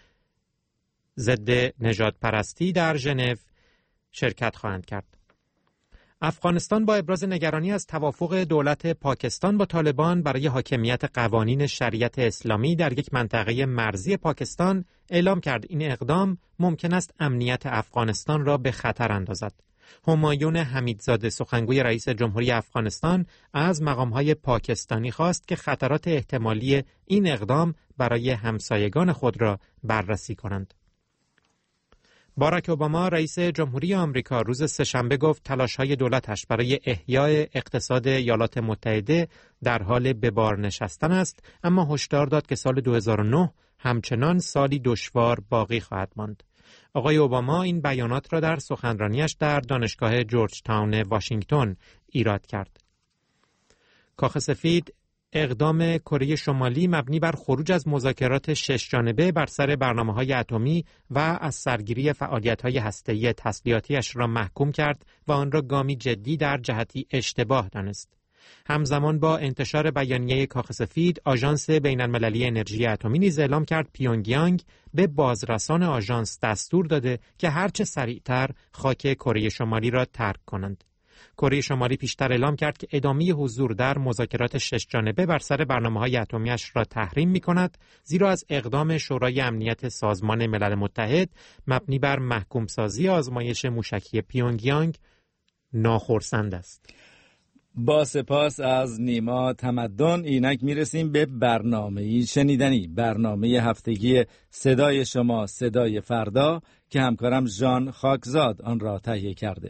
ضد نژاد پرستی در ژنو شرکت خواهند کرد. افغانستان با ابراز نگرانی از توافق دولت پاکستان با طالبان برای حاکمیت قوانین شریعت اسلامی در یک منطقه مرزی پاکستان اعلام کرد این اقدام ممکن است امنیت افغانستان را به خطر اندازد. همایون حمیدزاده سخنگوی رئیس جمهوری افغانستان از مقام‌های پاکستانی خواست که خطرات احتمالی این اقدام برای همسایگان خود را بررسی کنند. باراک اوباما رئیس جمهوری آمریکا روز سه‌شنبه گفت تلاش‌های دولتش برای احیای اقتصاد ایالات متحده در حال به بار نشستن است، اما هشدار داد که سال 2009 همچنان سالی دشوار باقی خواهد ماند. آقای اوباما این بیانات را در سخنرانیش در دانشگاه جورج تاون واشنگتن ایراد کرد. کاخ سفید اقدام کره شمالی مبنی بر خروج از مذاکرات 6 جانبه بر سر برنامه‌های اتمی و از سرگیری فعالیت‌های هسته‌ای تسلیحاتی‌اش را محکوم کرد و آن را گامی جدی در جهتی اشتباه دانست. همزمان با انتشار بیانیه کاخ سفید، آژانس بین‌المللی انرژی اتمی نیز اعلام کرد پیونگیانگ به بازرسان آژانس دستور داده که هرچه سریعتر خاک کره شمالی را ترک کنند. کره شمالی پیشتر اعلام کرد که ادامه حضور در مذاکرات 6 جانبه بر سر برنامه‌های اتمی‌اش را تحریم می‌کند، زیرا از اقدام شورای امنیت سازمان ملل متحد مبنی بر محکوم‌سازی آزمایش موشکی پیونگیانگ ناخرسند است. با سپاس از نیما تمدن اینک میرسیم به برنامه‌ای شنیدنی، برنامه هفتگی صدای شما صدای فردا که همکارم ژان خاکزاد آن را تهیه کرده.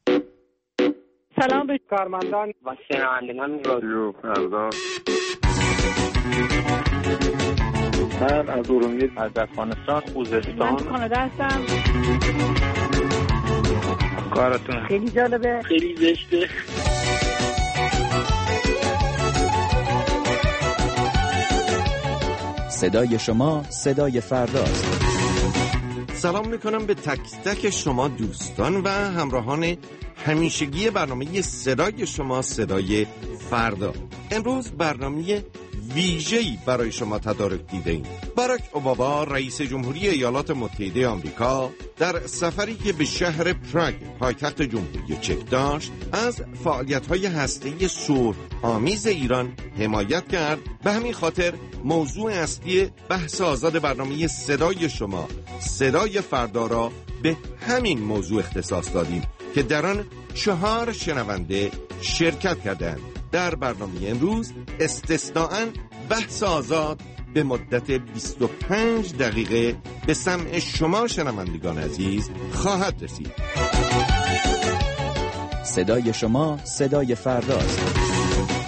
سلام به کارمندان و شنوندگان رادیو فردا. من از ارومیه از افغانستان خوزستان من کانادا هستم. کارتون خیلی جالبه، خیلی زشته. صدای شما صدای فرداست. سلام میکنم به تک تک شما دوستان و همراهان همیشگی برنامه صدای شما صدای فردا. امروز برنامه ویژه‌ای برای شما تدارک دیده‌ایم. باراک اوباما رئیس جمهوری ایالات متحده آمریکا در سفری که به شهر پراگ پایتخت جمهوری چک داشت از فعالیت‌های هسته‌ای صلح آمیز ایران حمایت کرد. به همین خاطر موضوع اصلی بحث آزاد برنامه صدای شما صدای فردا را به همین موضوع اختصاص دادیم که در آن 4 شنونده شرکت کردند. در برنامه امروز استثناءً بحث آزاد به مدت 25 دقیقه به سمع شما شنوندگان عزیز خواهد رسید. صدای شما صدای فرداست.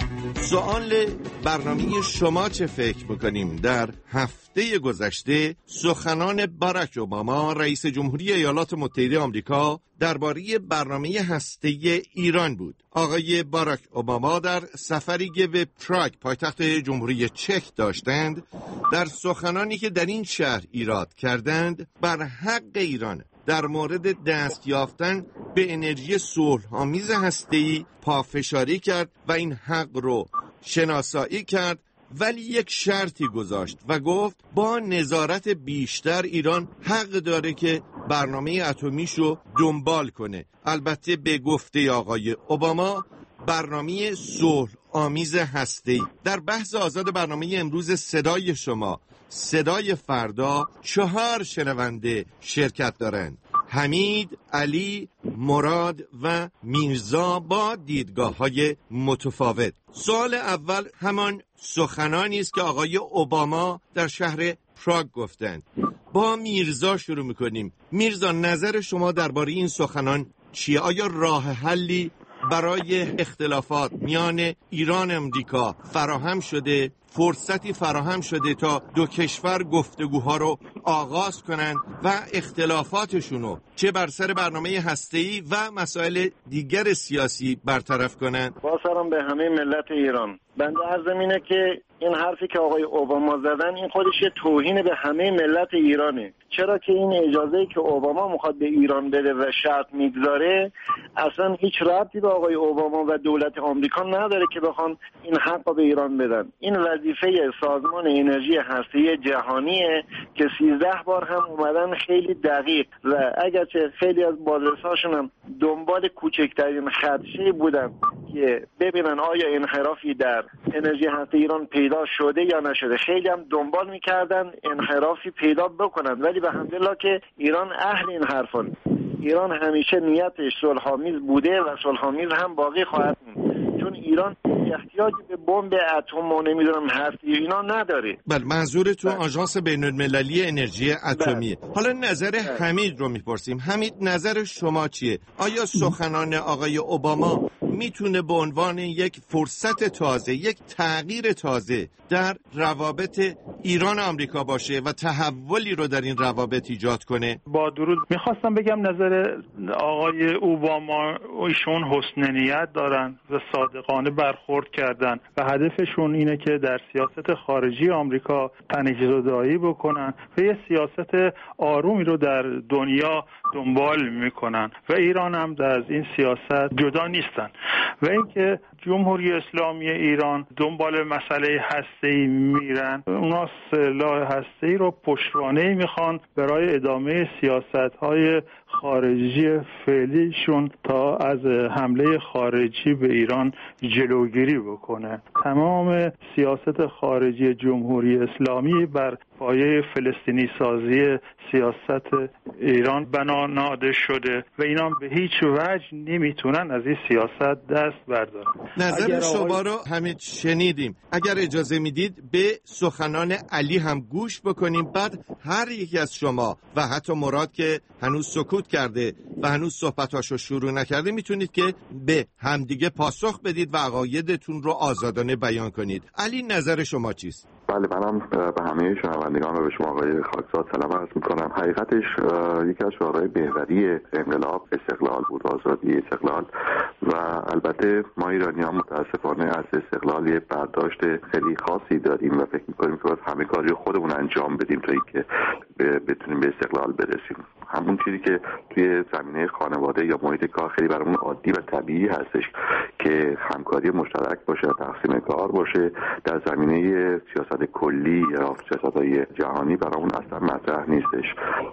سوال برنامه شما چه فکر میکنیم؟ در هفته گذشته سخنان باراک اوباما رئیس جمهوری ایالات متحده آمریکا درباره برنامه هسته‌ای ایران بود. آقای باراک اوباما در سفری که به پراگ پایتخت جمهوری چک داشتند، در سخنانی که در این شهر ایراد کردند بر حق ایران در مورد دست یافتن به انرژی صلح‌آمیز هسته‌ای پافشاری کرد و این حق رو شناسایی کرد، ولی یک شرطی گذاشت و گفت با نظارت بیشتر ایران حق داره که برنامه اتمیشو دنبال کنه. البته به گفته آقای اوباما برنامه صلح‌آمیز هسته‌ای. در بحث آزاد برنامه امروز صدای شما صدای فردا 4 شنونده شرکت دارند: حمید، علی، مراد و میرزا با دیدگاه‌های متفاوت. سوال اول همان سخنانی است که آقای اوباما در شهر پراگ گفتند. با میرزا شروع می‌کنیم. میرزا، نظر شما درباره این سخنان چیه؟ آیا راه حلی برای اختلافات میان ایران و امریکا فراهم شده؟ فرصتی فراهم شده تا دو کشور گفتگوها رو آغاز کنند و اختلافاتشونو چه بر سر برنامه هسته‌ای و مسائل دیگر سیاسی برطرف کنند؟ با سلام به همه ملت ایران. بنده عرضم اینه که این حرفی که آقای اوباما زدن این خودش توهین به همه ملت ایرانه. چرا که این اجازه‌ای که اوباما میخواد به ایران بده و شرط میگذاره اصلا هیچ ربطی به آقای اوباما و دولت آمریکا نداره که بخوان این حق به ایران بدن. این وظیفه سازمان انرژی هسته‌ای جهانیه که 13 بار هم اومدن خیلی دقیق و اگرچه خیلی از بازرساشون هم دنبال کوچکترین خدشه بودن که ببینن آیا انحرافی در انرژی هسته‌ای ایران پیدا شده یا نشده، خیلی هم دنبال میکردن انحرافی پیدا بکنن، ولی به الحمدلله که ایران اهل این حرفان. ایران همیشه نیتش صلح‌آمیز بوده و صلح‌آمیز هم باقی خواهد موند، چون ایران احتیاجی به بمب اتم و نمیدونم هستی اینا نداره. بله، منظورتون آژانس بین‌المللی انرژی اتمیه. حالا نظر حمید رو میپرسیم. حمید، نظر شما چیه؟ آیا سخنان آقای اوباما میتونه به عنوان یک فرصت تازه، یک تغییر تازه در روابط ایران و آمریکا باشه و تحولی رو در این روابط ایجاد کنه؟ با درود، میخواستم بگم نظر آقای اوباما ایشون حسن نیت دارن و صادقانه برخورد کردن و هدفشون اینه که در سیاست خارجی آمریکا تنش‌زدایی بکنن و یه سیاست آرومی رو در دنیا دنبال میکنن و ایران هم از این سیاست جدا نیستن. و اینکه جمهوری اسلامی ایران دنبال مسئله هسته‌ای میرن، اونا سلاح هسته‌ای رو پشتوانه‌ای میخوان برای ادامه سیاست‌های خارجی فعلیشون تا از حمله خارجی به ایران جلوگیری بکنه. تمام سیاست خارجی جمهوری اسلامی بر پایه فلسطینی سازی سیاست ایران بنا نهاده شده و اینا به هیچ وجه نمیتونن از این سیاست دست بردارن. نظر شما رو همین شنیدیم. اگر اجازه میدید به سخنان علی هم گوش بکنیم، بعد هر یکی از شما و حتی مراد که هنوز سکوت کرده و هنوز صحبتاشو شروع نکرده میتونید که به همدیگه پاسخ بدید و عقایدتون رو آزادانه بیان کنید. علی، نظر شما چیست؟ بله، منم به همه شنوندگان و به شما آقای خاکزاد سلام عرض میکنم. حقیقتش یکی از شعارهای محوری انقلاب استقلال بود، آزادی، استقلال. و البته ما ایرانی‌ها متاسفانه از استقلال یه برداشت خیلی خاصی داریم و فکر میکنیم که باید همه کاری خودمون انجام بدیم تا اینکه بتونیم به استقلال برسیم. همون چیزی که توی زمینه خانواده یا محیط کار خیلی برامون عادی و طبیعی هستش که همکاری مشترک باشه، تقسیم کار باشه، در زمینه سیاست کلی یا سیاست‌های جهانی برامون اصلا مطرح نیستش.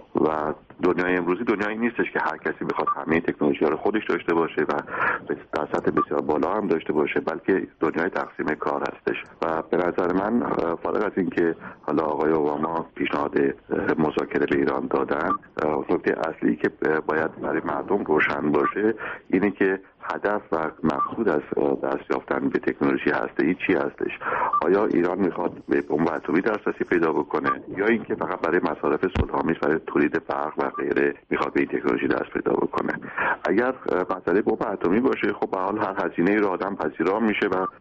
و دنیای امروزی دنیایی نیستش که هر کسی بخواد همه تکنولوژی‌ها رو خودش داشته باشه و در سطح بسیار بالا هم داشته باشه، بلکه دنیای تقسیم کار هستش. و به نظر من فارغ از این که حالا آقای اوباما پیشنهاد مذاکره به ایران دادن، نکته اصلی که باید برای مردم روشن باشه اینه که هدف و مقصود از دست یافتن به تکنولوژی هسته‌ای چی هستش؟ آیا ایران میخواد به بمب اتمی دسترسی پیدا بکنه یا اینکه فقط برای مصارف صلح‌آمیز برای تولید برق و غیره میخواد به این تکنولوژی دست پیدا بکنه؟ اگر مسئله بمب اتمی باشه، خب به حال هر هزینه‌ای رو آدم پذیرا میشه و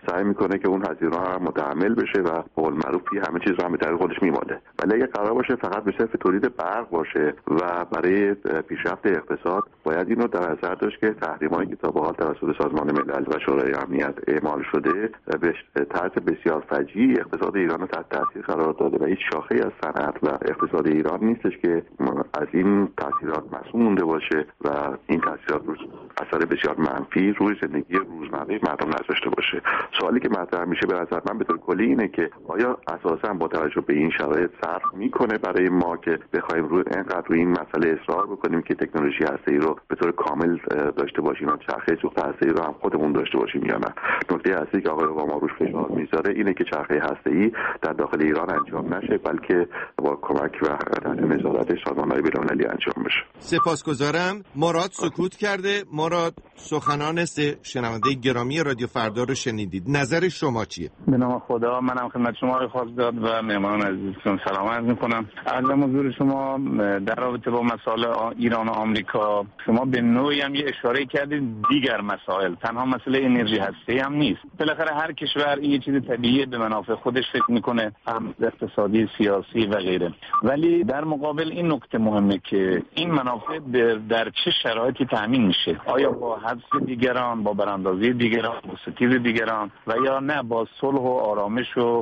سعی میکنه که اون هزینه‌ها هم متحمل بشه و به قول معروف همه چیز رو هم به طریق خودش میماله. ولی اگه قرار باشه فقط به صرف تولید برق باشه و برای پیشرفت اقتصاد، باید اینو در نظر داشت که تحریمایی که تا به حال توسط سازمان ملل و شورای امنیت اعمال شده به طرز بسیار فجیعی اقتصاد ایران رو تحت تاثیر قرار داده و هیچ شاخه‌ای از صنعت و اقتصاد ایران نیستش که از این تاثیرات معصوم مونده باشه و این تاثیرات اثر بسیار منفی روی زندگی روزمره مردم نذاشته باشه. سوالی که مطرح میشه به نظر من به طور کلی اینه که آیا اساساً با توجه به این شرایط صرف میکنه برای ما که بخوایم اینقدر روی این مسئله اصرار بکنیم که تکنولوژی هسته‌ای رو به طور کامل داشته باشیم و چرخه سوخت هسته‌ای رو هم خودمون داشته باشیم یا نه؟ نکته اصلی که آقای اوباما روش فشار میذاره اینه که چرخه هسته‌ای در داخل ایران انجام نشه، بلکه با کمک و تحت نظارت سازمان‌های بین‌المللی انجام بشه. سپاسگزارم. مراد سکوت کرده. مراد، سخنان شنونده گرامی رادیو فردا رو شنیدید. نظر شما چیه؟ به نام خدا، منم خدمت شما خواستگار و مهمان عزیزتون سلام عرض می‌کنم. عرضم حضور شما در رابطه با مسائل ایران و آمریکا، شما به نوعی هم یه اشاره کردید دیگر مسائل، تنها مسئله انرژی هسته‌ای هم نیست. بالاخره هر کشور یه چیز طبیعیه به منافع خودش فکر میکنه، هم اقتصادی، سیاسی و غیره. ولی در مقابل این نکته مهمه که این منافع در چه شرایطی تامین میشه؟ آیا با حذف دیگران، با براندازی دیگران، با ستیز دیگران و یا نه با صلح و آرامش و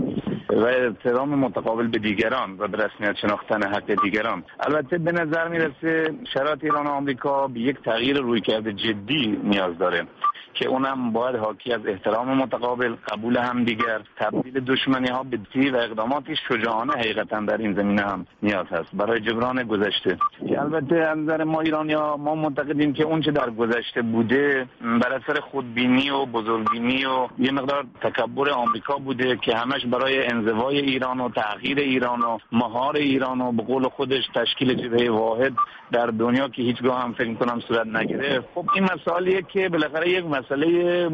احترام متقابل به دیگران و به رسمیت شناختن حق دیگران؟ البته به نظر میرسه شرایط ایران و آمریکا به یک تغییر رویکرد جدی نیاز داره که اونم باید حاکی از احترام متقابل، قبول همدیگر، تبدیل دشمنی ها به دوستی و اقداماتی شجاعانه حقیقتا در این زمینه هم نیاز هست برای جبران گذشته. که البته از نظر ما ایرانی‌ها ما معتقدیم که اون چه در گذشته بوده بر اثر خودبینی و بزرگبینی و یه مقدار تکبر آمریکا بوده که همش برای انزوای ایران و تغییر ایران و مهار ایران و به قول خودش تشکیل جبهه واحد در دنیا که هیچگاه هم فکر می‌کنم صورت نگرفت. خب این مسائلیه که بالاخره یک مسئله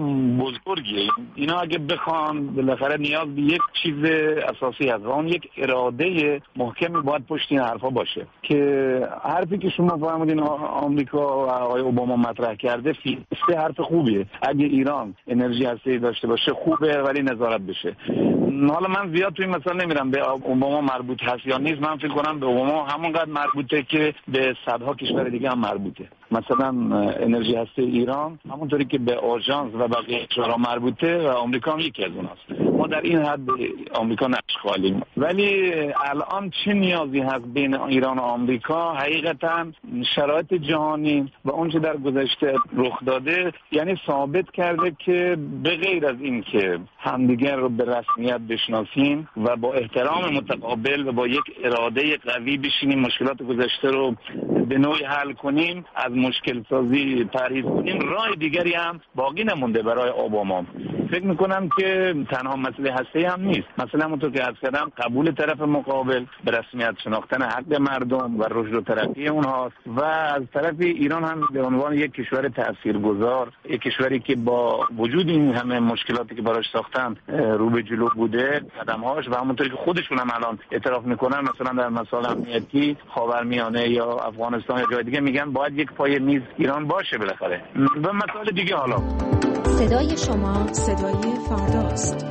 بزرگیه. اینا اگه بخوان بالاخره نیاز به یک چیز اساسی هست و اون یک اراده محکمی باید پشت این حرفا باشه. که حرفی که شما فرمودین آمریکا و آقای اوباما مطرح کرده فیلسوفی حرف خوبیه. اگه ایران انرژی هسته‌ای داشته باشه خوبه، ولی نظارت بشه. حالا من زیاد توی این مسئله نمیرم به اوباما مربوط هست یا نیست. من فکر کنم به اوباما همونقدر مربوطه که به صدها کشور دیگه هم مربوطه. مثلا انرژی هسته ایران همونطوری که به آژانس و بقیه کشورها مربوطه و آمریکا هم یکی از اوناست. ما در این حد آمریکا نشخالیم. ولی الان چه نیازی هست بین ایران و آمریکا؟ حقیقتا شرایط جهانی و اون چه در گذشته رخ داده یعنی ثابت کرده که به غیر از این که همدیگر رو به رسمیت بشناسیم و با احترام متقابل و با یک اراده قوی بشینیم مشکلات گذشته رو به نوعی حل کنیم، از مشکل سازی پرهیز کنیم، راه دیگری هم باقی نمونده برای اوباما. فکر میکنم که تنها مسئله هسته‌ای هم نیست. مثلا همونطور که عرض کردم قبول طرف مقابل، به رسمیت شناختن حق مردم و رشد و ترقی اونها و از طرف ایران هم به عنوان یک کشور تاثیرگذار، یک کشوری که با وجود این همه مشکلاتی که براش ساختن رو به جلو بوده، قدم‌هاش و همونطوری که خودشون هم الان اعتراف میکنن مثلا در مسائل امنیتی خاورمیانه یا افغانستان یا جای دیگه میگن باید یک پای میز ایران باشه بالاخره. و مسائل دیگه حالا صدای شما صدای فرداست.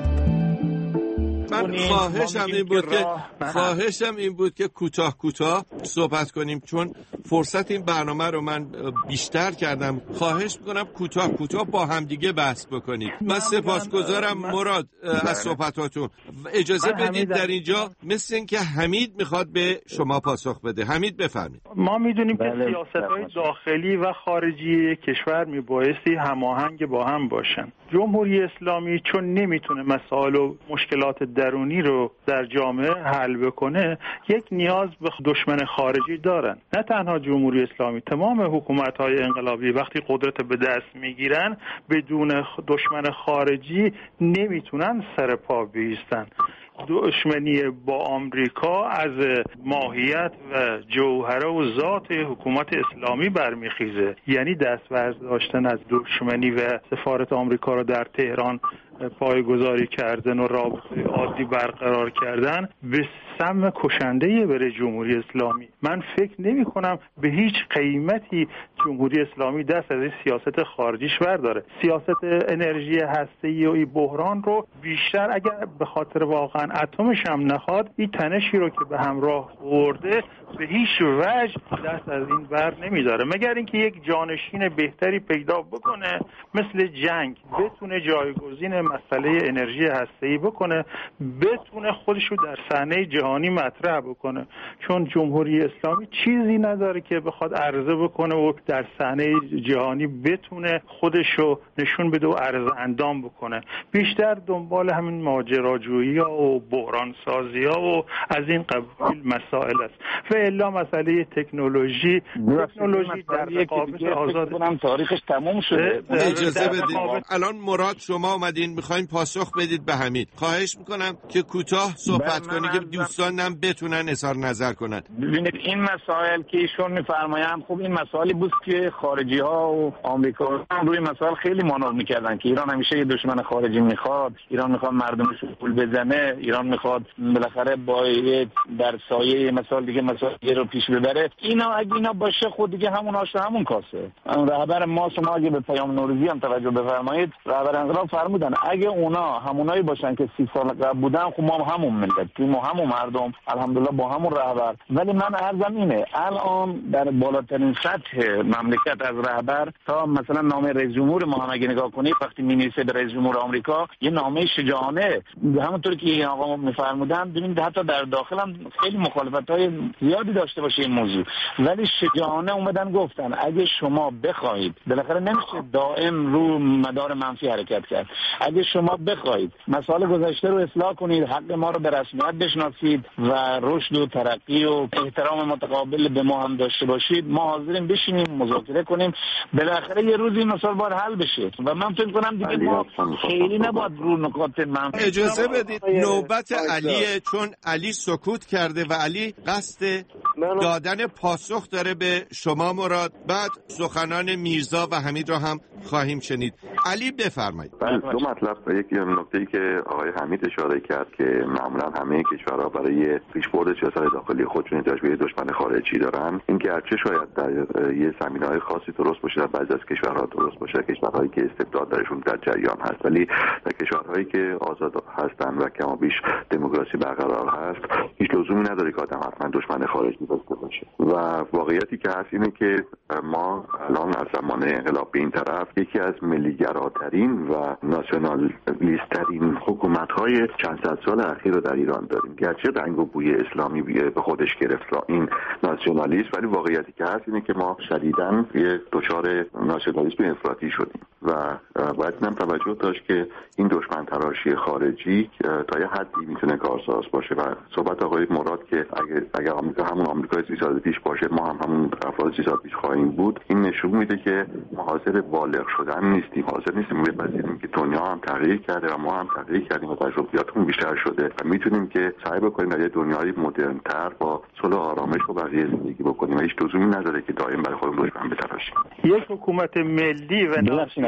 من خواهشم این بود که کوتاه صحبت کنیم، چون فرصت این برنامه رو من بیشتر کردم. خواهش میکنم کوتاه با همدیگه بحث بکنید. من سپاسگزارم مراد از صحبتاتون. اجازه بدید در اینجا مثل این که حمید میخواد به شما پاسخ بده. حمید بفرمایید. ما میدونیم که سیاست‌های داخلی و خارجی کشور میبایستی هماهنگ با هم باشن. جمهوری اسلامی چون نمیتونه مسائل و مشکلات درونی رو در جامعه حل بکنه، یک نیاز به دشمن خارجی دارن. نه تنها جمهوری اسلامی، تمام حکومت‌های انقلابی وقتی قدرت به دست میگیرن بدون دشمن خارجی نمیتونن سر پا بایستن. دشمنی با آمریکا از ماهیت و جوهره و ذات حکومت اسلامی برمیخیزه. یعنی دست برداشتن از دشمنی و سفارت آمریکا را در تهران پایه‌گذاری کردن و رابطه عادی برقرار کردن به سم کشنده‌ای برای جمهوری اسلامی. من فکر نمی‌کنم به هیچ قیمتی جمهوری اسلامی دست از سیاست خارجیش برداره. سیاست انرژی هسته‌ای و این بحران رو بیشتر اگر به خاطر واقعا اتمش هم نخواد، این تنشی رو که به همراه برده به هیچ وجه دست از این بر نمیداره، مگر اینکه یک جانشین بهتری پیدا بکنه، مثل جنگ بتونه جایگزین مسئله انرژی هسته‌ای بکنه، بتونه خودش رو در صحنه جهانی مطرح بکنه. چون جمهوری اسلامی چیزی نداره که بخواد عرضه بکنه و در صحنه جهانی بتونه خودش رو نشون بده و عرضه اندام بکنه. بیشتر دنبال همین ماجراجویی‌ها و بحران سازی‌ها و از این قبیل مسائل است. و الا مسئله تکنولوژی در رقابت آزاد تاریخش تموم شده. اجازه بدید الان مراد شما اومدین میخواین پاسخ بدید به حمید. خواهش میکنم که کوتاه صحبت کنید که دوستانم بتونن اظهار نظر کنن. ببینید این مسائل که ایشون میفرمایند، خب این مسائلی بود که خارجی ها و آمریکا روی مسائل خیلی مانور میکردن که ایران همیشه یه دشمن خارجی میخواد، ایران میخواد مردمش رو پول بزنه، ایران میخواد بالاخره با در سایه مسائل دیگه مسائل رو پیش ببره. اگه اینا باشه خود دیگه همون آش و همون کاسه. رهبر ما، شما اگه به پیام نوروزی هم توجه بفرمایید، رهبر انقلاب فرمودن اگه اونا همونایی باشن که 30 سال قبل بودن، خب ما همون ملت، ما همون مردم، الحمدلله با همون رهبر. ولی من عرضم اینه الان در بالاترین سطح مملکت از رهبر تا مثلا نامه رئیس جمهور ما هم اگه نگاه کنید، وقتی می‌نویسه به رئیس جمهور آمریکا یه نامه شجاعانه، همونطوری که این آقا می‌فرمودن، ببینید حتی در داخل هم خیلی مخالفت‌های زیادی داشته باشه این موضوع، ولی شجاعانه اومدن گفتن اگه شما بخواید، بالاخره نمیشه دائم رو مدار منفی حرکت کرد، اگه شما بخواید مسائل گذشته رو اصلاح کنید، حق ما رو به رسمیت بشناسید و رشد و ترقی و احترام متقابل به ما هم داشته باشید، ما حاضریم بشینیم مذاکره کنیم، بالاخره یه روزی این مسائل باید حل بشه. و من فکر کنم دیگه ما خیلی نباید رو نکات منفی. اجازه بدید نوبت علیه، چون علی سکوت کرده و علی قصد دادن پاسخ داره به شما مراد، بعد سخنان میرزا و حمید را هم خواهیم شنید. علی بفرمایید. دو مطلب. یک نکته‌ای که آقای حمید اشاره کرد که معمولا همه کشورها برای پیشبرد سیاست داخلی خودشون احتیاج به دشمن خارجی دارن. این گرچه شاید در یه زمینه‌های خاصی درست باشه، در بعضی از کشورها درست باشه، کشورهایی که استبداد درشون در جریان هست، ولی در کشورهایی که آزاد هستن و کما بیش دموکراسی برقرار هست، هیچ لزومی نداره که آدم حتما دشمن خارجی داشته باشه. و واقعیتی که هست اینه که ما الان از زمان انقلاب به این طرف یکی از ملیگراترین و ناسیونالیست‌ترین حکومت‌های چند صد سال اخیر رو در ایران داریم. گرچه رنگ و بوی اسلامی به خودش گرفت این ناسیونالیسم، ولی واقعیتی که هست اینه که ما شدیداً یه دچار ناسیونالیسم افراطی شدیم و باید هم توجه داشت که این دشمن تراشی خارجی تا یه حدی میتونه کارساز باشه. و صحبت آقای مراد که اگر آمریکا همون آمریکای 30 سال پیش باشه، ما هم همون افراد 30 سال پیش خواهیم بود، این نشون میده که ما حاضر بالغ شدن نیستیم، حاضر نیستیم بپذیریم که دنیا هم تغییر کرده و ما هم تغییر کردیم و تجربیاتمون بیشتر شده و میتونیم که سعی بکنیم در یه دنیای مدرن‌تر با صلح و آرامش و بقیه زندگی بکنیم و هیچ لزومی نداره که دائم برای خودمون دشمن بتراشیم. یک حکومت ملی و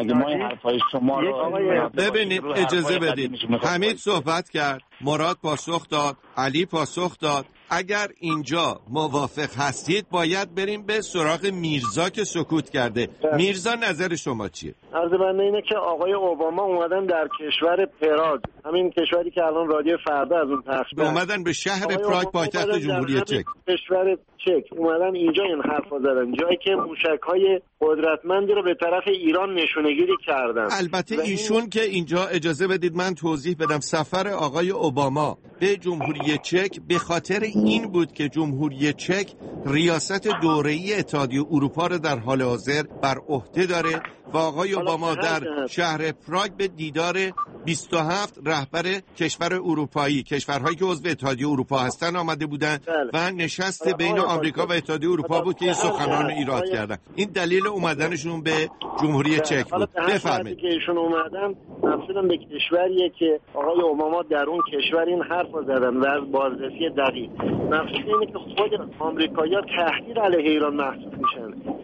ببینید اجازه بدید، حمید صحبت کرد، مراد پاسخ داد، علی پاسخ داد. اگر اینجا موافق هستید باید بریم به سراغ میرزا که سکوت کرده. میرزا نظر شما چیه؟ عرض بنده اینه که آقای اوباما اومدن در کشور پراگ، همین کشوری که الان رادیو فردا از اون پخش کرد، اومدن به شهر پراگ پایتخت جمهوری چک، کشور چک اومدن اینجا این حرفا زدن، جایی که موشک‌های قدرتمندی رو به طرف ایران نشونه‌گیری کردن. البته ایشون که اینجا اجازه بدید من توضیح بدم، سفر آقای اوباما به جمهوری چک به خاطر این بود که جمهوری چک ریاست دوره‌ای اتحادیه اروپا را در حال حاضر بر عهده داره و آقای اوباما در شهر پراگ به دیدار 27 رهبر کشور اروپایی، کشورهایی که عضو اتحادیه اروپا هستن آمده بودند و نشست بین آمریکا و اتحادیه اروپا بود که این سخنان رو ایراد کردن. این دلیل اومدنشون به جمهوری چک بود. بفرمایید. که ایشون اومدن مقصودم به کشوریه که آقای اوباما در اون کشور این حرفو زدن و از بازرسی دقیق مقصود اینه که خود آمریکایی‌ها تهدید علیه ایران محسوب میشن.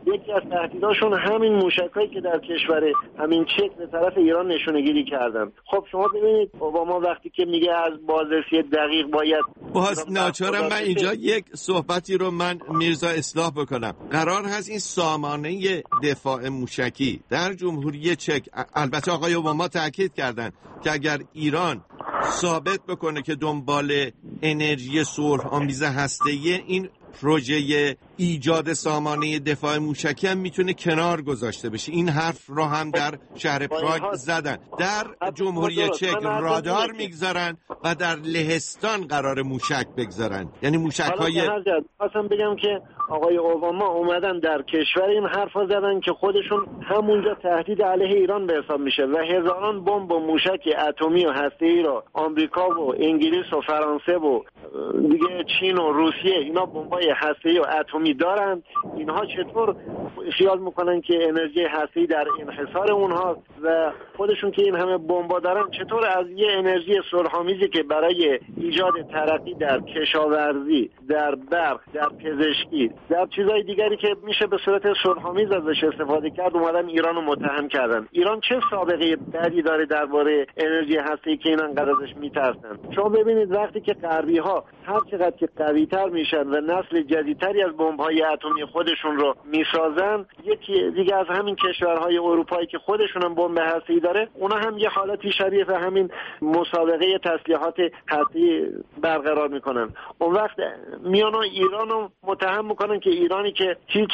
یکی از تهدیداشون همین موشکایی که در کشور همین چک به طرف ایران نشونگیری کردن. خب شما ببینید اوباما وقتی که میگه از بازرسی دقیق باید باز ناچارم من اینجا یک صحبتی رو من میرزا اصلاح بکنم. قرار هست این سامانه دفاع موشکی در جمهوری چک، البته آقای اوباما تاکید کردن که اگر ایران ثابت بکنه که دنبال انرژی صلح آمیز هسته‌ای، این پروژه ایجاد سامانه دفاع موشکی هم میتونه کنار گذاشته بشه. این حرف رو هم در شهر پراگ زدن. در جمهوری چک رادار میگذارن و در لهستان قرار موشک بگذارن، یعنی موشک‌های اصلا بگم که آقای اوباما اومدن در کشور این حرفا زدن که خودشون همونجا تهدید علیه ایران به حساب میشه و هزاران بمب و موشک اتمی و هسته‌ای رو آمریکا و انگلیس و فرانسه و دیگه چین و روسیه اینا بمبای هسته‌ای و اتمی دارن. اینها چطور خیال میکنن که انرژی هسته‌ای در انحصار اونها و خودشون که این همه بمبا دارن چطور از یه انرژی صلح‌آمیزی که برای ایجاد ترقی در کشاورزی، در برق، در پزشکی، در چیزهای دیگری که میشه به صورت صلح‌آمیز ازش استفاده کرد اومدن ایرانو متهم کردن. ایران چه سابقه بدی داره درباره انرژی هسته‌ای که اینا ازش میترسن؟ شما ببینید وقتی که غربی‌ها هر چقدر که قوی‌تر میشن و نسل جدیدتری از بمب‌های اتمی خودشون رو میسازن، یکی دیگه از همین کشورهای اروپایی که خودشون هم بمب هسته‌ای داره، اونا هم یه حالتی شبیه به همین مسابقه تسلیحات هسته‌ای برقرار میکنن. اون وقت میان و ایرانو متهم میکنن که ایرانی که هیچ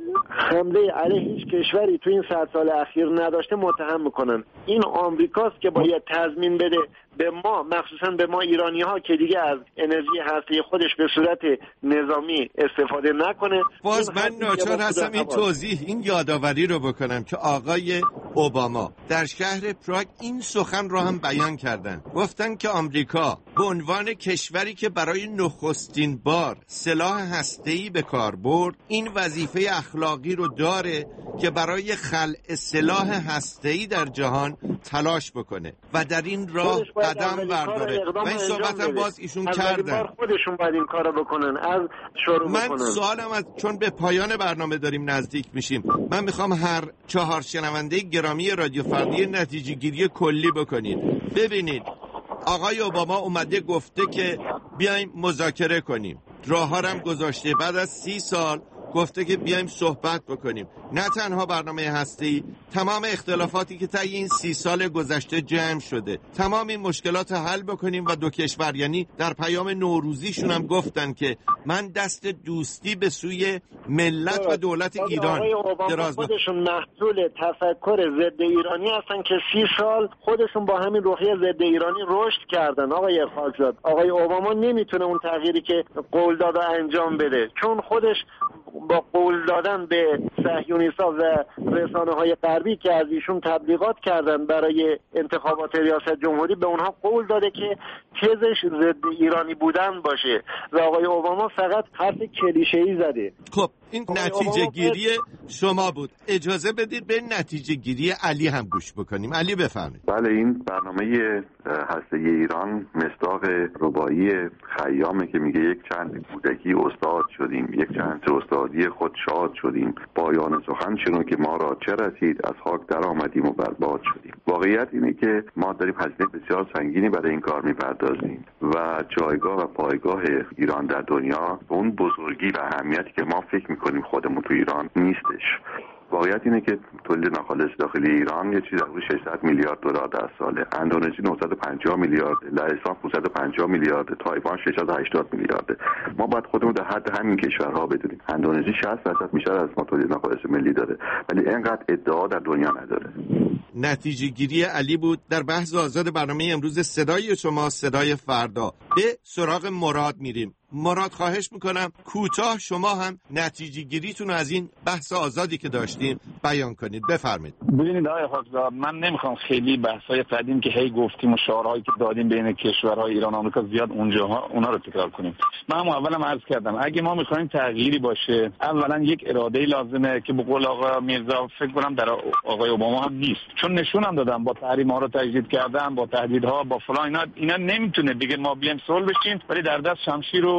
حمله علیه هیچ کشوری تو این 100 سال اخیر نداشته متهم میکنن. این آمریکاست که باید تضمین بده به ما، مخصوصا به ما ایرانی ها که دیگه از انرژی هسته‌ای خودش به صورت نظامی استفاده نکنه. باز من ناچار هستم این توضیح، این یادآوری رو بکنم که آقای اوباما در شهر پراگ این سخن رو هم بیان کردن. گفتن که آمریکا به عنوان کشوری که برای نخستین بار سلاح هسته‌ای به کار برد، این وظیفه اخلاقی رو داره که برای خلع سلاح هسته‌ای در جهان تلاش بکنه و در این راه قدم برداره. و این صحبت هم باز ایشون کردن. خودشون باید این کارو بکنن، از شروع بکنن. من سوالم از چون به پایان برنامه داریم نزدیک میشیم، من میخوام هر 4 شنونده گرامی رادیو فردی نتیجه گیری کلی بکنید. ببینید آقای اوباما اومده گفته که بیایم مذاکره کنیم، راه‌ها هم گذاشته، بعد از 30 سال گفته که بیایم صحبت بکنیم، نه تنها برنامه هسته‌ای، تمام اختلافاتی که طی این 30 سال گذشته جمع شده، تمام این مشکلات حل بکنیم و دو کشور، یعنی در پیام نوروزیشون هم گفتن که من دست دوستی به سوی ملت و دولت ایران دراز میکنم. خودشون محصول تفکر ضد ایرانی هستن که 30 سال خودشون با همین روحیه ضد ایرانی رشد کردن. آقای خاکزاد، آقای اوباما نمیتونه اون تغییری که قول داد انجام بده، چون خودش با قول دادن به صهیونیست‌ها و رسانه‌های غربی که از ایشون تبلیغات کردن برای انتخابات ریاست جمهوری، به اونها قول داده که تزش ضد ایرانی بودن باشه و آقای اوباما فقط حرف کلیشه‌ای زده. خب این نتیجه گیری شما بود. اجازه بدید به نتیجه گیری علی هم گوش بکنیم. علی بفرمایید. بله، این برنامه هسته‌ای ایران مصداق ربایی خیامه که میگه یک چند کودکی استاد شدیم، یک چند استادی خود شاد شدیم، پایان سخن شنو که ما را چه رسید، از خاک در آمدیم و برباد شدیم. واقعیت اینه که ما داریم هزینه بسیار سنگینی برای این کار میپردازیم و جایگاه و پایگاه ایران در دنیا به اون بزرگی و اهمیتی که ما فکر میکنیم خودمون تو ایران نیستش. واقعیت اینه که تولید ناخالص داخلی ایران یه چیز حدود 600 میلیارد دلار در ساله، اندونزی 950 میلیارد، لهستان 550 میلیارد، تایوان 680 میلیارد. ما باید خودمون در حد همین کشورها بدونیم. اندونزی 60% بیشتر از ما تولید ناخالص ملی داره، ولی اینقدر ادعا در دنیا نداره. نتیجه گیری علی بود در بحث آزاد برنامه امروز صدای شما صدای فردا. به سراغ مراد میریم. مراد خواهش میکنم کوتاه شما هم نتیجه گیریتون از این بحث آزادی که داشتیم بیان کنید. بفرمایید. ببینید آقای خاکزاد، من نمیخوام خیلی بحث‌های قدیم که هی گفتیم و شعارهایی که دادیم بین کشورهای ایران و آمریکا زیاد اونا رو تکرار کنیم. من اولم عرض کردم اگه ما میخوایم تغییری باشه، اولا یک اراده لازمه که به قول آقا میرزا فکر کنم در آقای اوباما هم نیست، چون نشونم دادم با تحریم‌ها رو تجدید کردن، با تهدیدها، با فلان اینا نمیتونه دیگه. ما بیایم صلح بشیم ولی در دست شمشیر و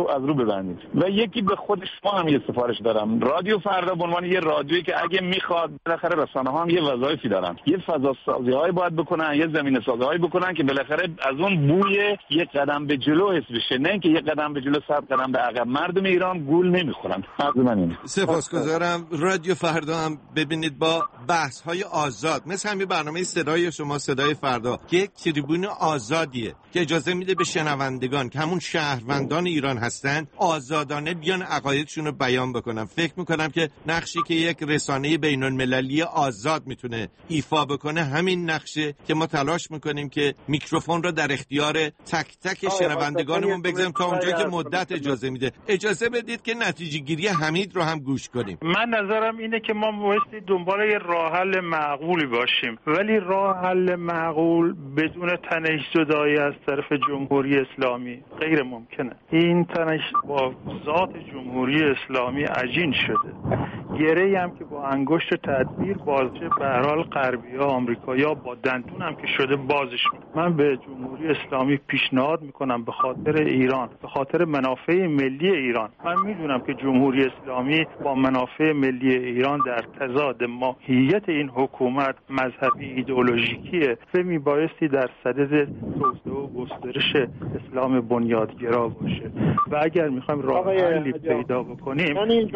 رو از رو ببندید. و یکی به خود شما هم یه سفارش دارم. رادیو فردا به عنوان یه رادیویی که اگه میخواد بالاخره رسانه‌ها هم یه وظایفی دارن، یه فضا سازی‌هایی باید بکنن، یه زمینه سازی‌هایی بکنن که بالاخره از اون بوی یه قدم به جلو حس بشه، نه اینکه یه قدم به جلو 100 قدم به عقب. مردم ایران گول نمیخورن. سپاسگزارم. رادیو فردا هم ببینید با بحث‌های آزاد مثل همین برنامه صدای شما صدای فردا که یک تریبون آزادیه که اجازه میده به شنوندگان که همون شهروندان ایران هستن آزادانه بیان عقایدشون رو بیان بکنن. فکر میکنم که نقشی که یک رسانه بین‌المللی آزاد میتونه ایفا بکنه همین نقشه که ما تلاش میکنیم که میکروفون رو در اختیار تک تک شنوندگانمون بگذاریم تا اونجا که مدت اجازه میده. اجازه بدید که نتیجه گیری حمید رو هم گوش کنیم. من نظرم اینه که ما بایستی دنبال یه راه حل معقولی باشیم، ولی راه حل معقول بدون تنش زدایی از طرف جمهوری اسلامی غیر ممکنه. این تنش با ذات جمهوری اسلامی عجین شده. گره‌ای هم که با انگشت تدبیر بازشه به هر حال غربی‌ها آمریکایی‌ها با دندون هم که شده بازش می‌کنن. من به جمهوری اسلامی پیشنهاد میکنم به خاطر ایران، به خاطر منافع ملی ایران. من میدونم که جمهوری اسلامی با منافع ملی ایران در تضاد، ماهیت این حکومت مذهبی ایدئولوژیکیه و میبایستی در صدد توسعه و گسترش اسلام بنیادگرا باشه و اگر میخوایم راه حلی پیدا بکنیم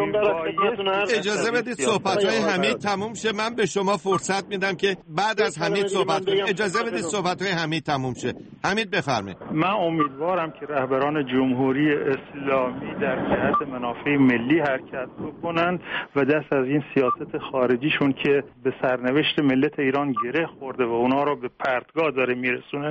اجازه بدید صحبت‌های حمید تموم شه. من به شما فرصت میدم که بعد از حمید صحبت کنید. اجازه بدید صحبت‌های حمید تموم شه. حمید بفرمایید. من امیدوارم که رهبران جمهوری اسلامی در جهت منافع ملی حرکت بکنند و دست از این سیاست خارجیشون که به سرنوشت ملت ایران گره خورده و اونا رو به پرتگاه داره میرسونه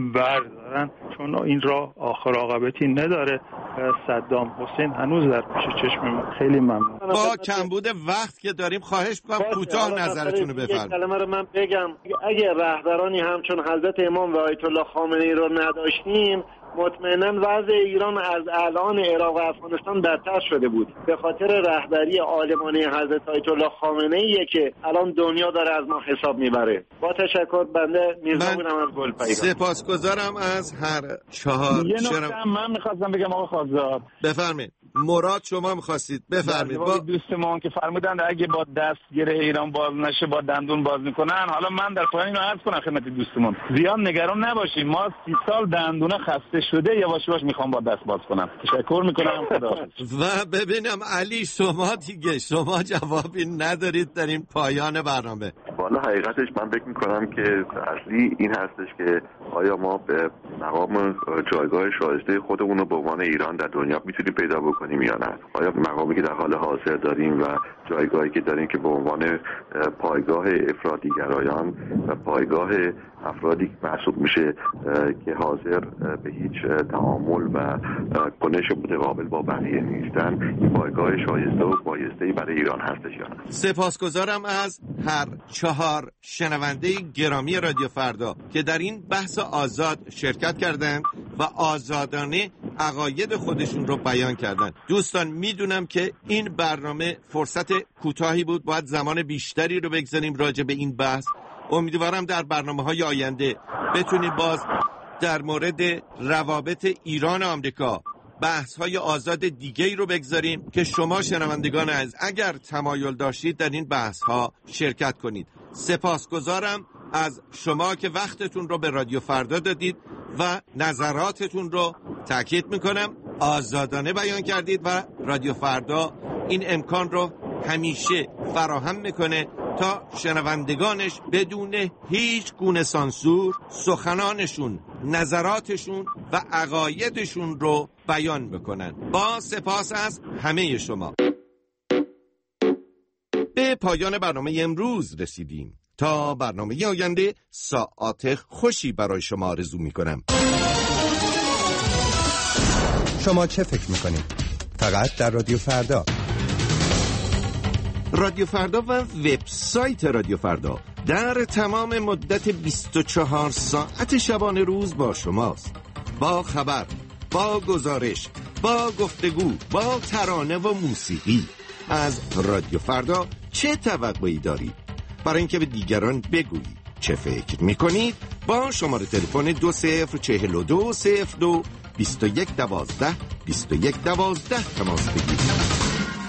بردارن، چون این راه آخر عاقبتی نداره. صدام حسین هنوز در پیش چشم ما. خیلی ممنون. با کمبود وقت که داریم خواهش می‌کنم کوتاه نظرتون رو بفرمایید. یک کلمه رو من بگم. اگه رهبرانی همچون حضرت امام و آیت الله خامنه‌ای رو نداشتیم مطمئناً وضع ایران از الان عراق و افغانستان بدتر شده بود. به خاطر رهبری عالمانه حضرت آیت الله خامنه‌ای که الان دنیا داره از ما حساب میبره. با تشکر. بنده میرزا بودم از گلپایگان. سپاسگزارم از هر چهار. یه نکته من می‌خواستم بگم آقا خواجزاد. بفرمایید. مراد شما می‌خواستید بفرمایید. با دوستمون که فرمودند اگه با دست گره ایران باز نشه با دندون باز میکنن. حالا من در پایین اینو عرض کنم خدمت دوستمون زیاد نگران نباشید. ما 30 سال دندونه خسته شده یواش یواش میخوام با دست باز کنم. تشکر میکنم. خداحافظ. و ببینم علی شما دیگه شما جوابی ندارید در این پایان برنامه. والا حقیقتش من فکر میکنم که اصلی این هستش که آیا ما به مقام جایگاه شایسته خودمون رو به عنوان ایران در دنیا میتونیم پیدا بکنیم یا نه؟ آیا مقامی که در حال حاضر داریم و جایگاهی که داریم که به عنوان پایگاه افراطی‌گرایان و پایگاه افرادی محسوب میشه که حاضر به هیچ تعامل و کنش متقابل با بقیه نیستن، این پایگاه شایسته و بایسته‌ای برای ایران هستش یا نه؟ سپاسگزارم از هر چهار شنونده گرامی رادیو فردا که در این بحث آزاد شرکت کردند و آزادانه عقاید خودشون رو بیان کردن. دوستان میدونم که این برنامه فرصت کوتاهی بود، باید زمان بیشتری رو بگذاریم راجع به این بحث. امیدوارم در برنامه‌های آینده بتونیم باز در مورد روابط ایران و آمریکا بحث‌های آزاد دیگه‌ای رو بگذاریم که شما شنوندگان عزیز اگر تمایل داشتید در این بحث‌ها شرکت کنید. سپاسگزارم از شما که وقتتون رو به رادیو فردا دادید و نظراتتون رو تاکید میکنم آزادانه بیان کردید و رادیو فردا این امکان رو همیشه فراهم میکنه تا شنوندگانش بدون هیچ گونه سانسور سخنانشون، نظراتشون و عقایدشون رو بیان بکنن. با سپاس از همه شما. به پایان برنامه امروز رسیدیم. تا برنامه آینده ساعات خوشی برای شما آرزو میکنم. شما چه فکر میکنید؟ فقط در رادیو فردا. رادیو فردا و وبسایت رادیو فردا در تمام مدت 24 ساعت شبانه روز با شماست. با خبر، با گزارش، با گفتگو، با ترانه و موسیقی. از رادیو فردا چه توقعی دارید؟ برای اینکه به دیگران بگویید چه فکر میکنید با شماره تلفن 2042022112 تماس بگیرید.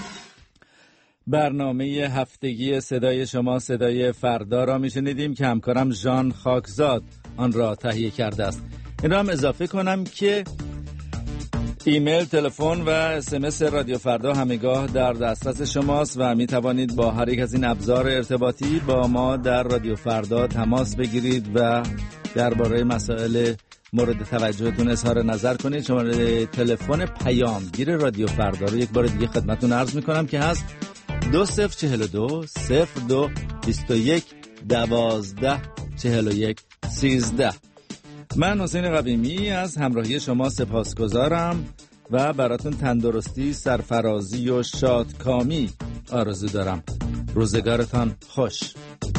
برنامه هفتگی صدای شما صدای فردا را میشنیدیم که همکارم ژان خاکزاد آن را تهیه کرده است. این را هم اضافه کنم که ایمیل، تلفن و اسمس رادیو فردا همگاه در دسترس شماست و می توانید با هر یک از این ابزار ارتباطی با ما در رادیو فردا تماس بگیرید و درباره مسائل مورد توجهتون اظهار نظر کنید. شماره تلفن پیامگیر رادیو فردا رو یک بار دیگه خدمتتون عرض می‌کنم که هست 2042 02 21 12 41 13. من حسین قویمی از همراهی شما سپاسگزارم و براتون تندرستی، سرفرازی و شادکامی آرزو دارم. روزگارتان خوش.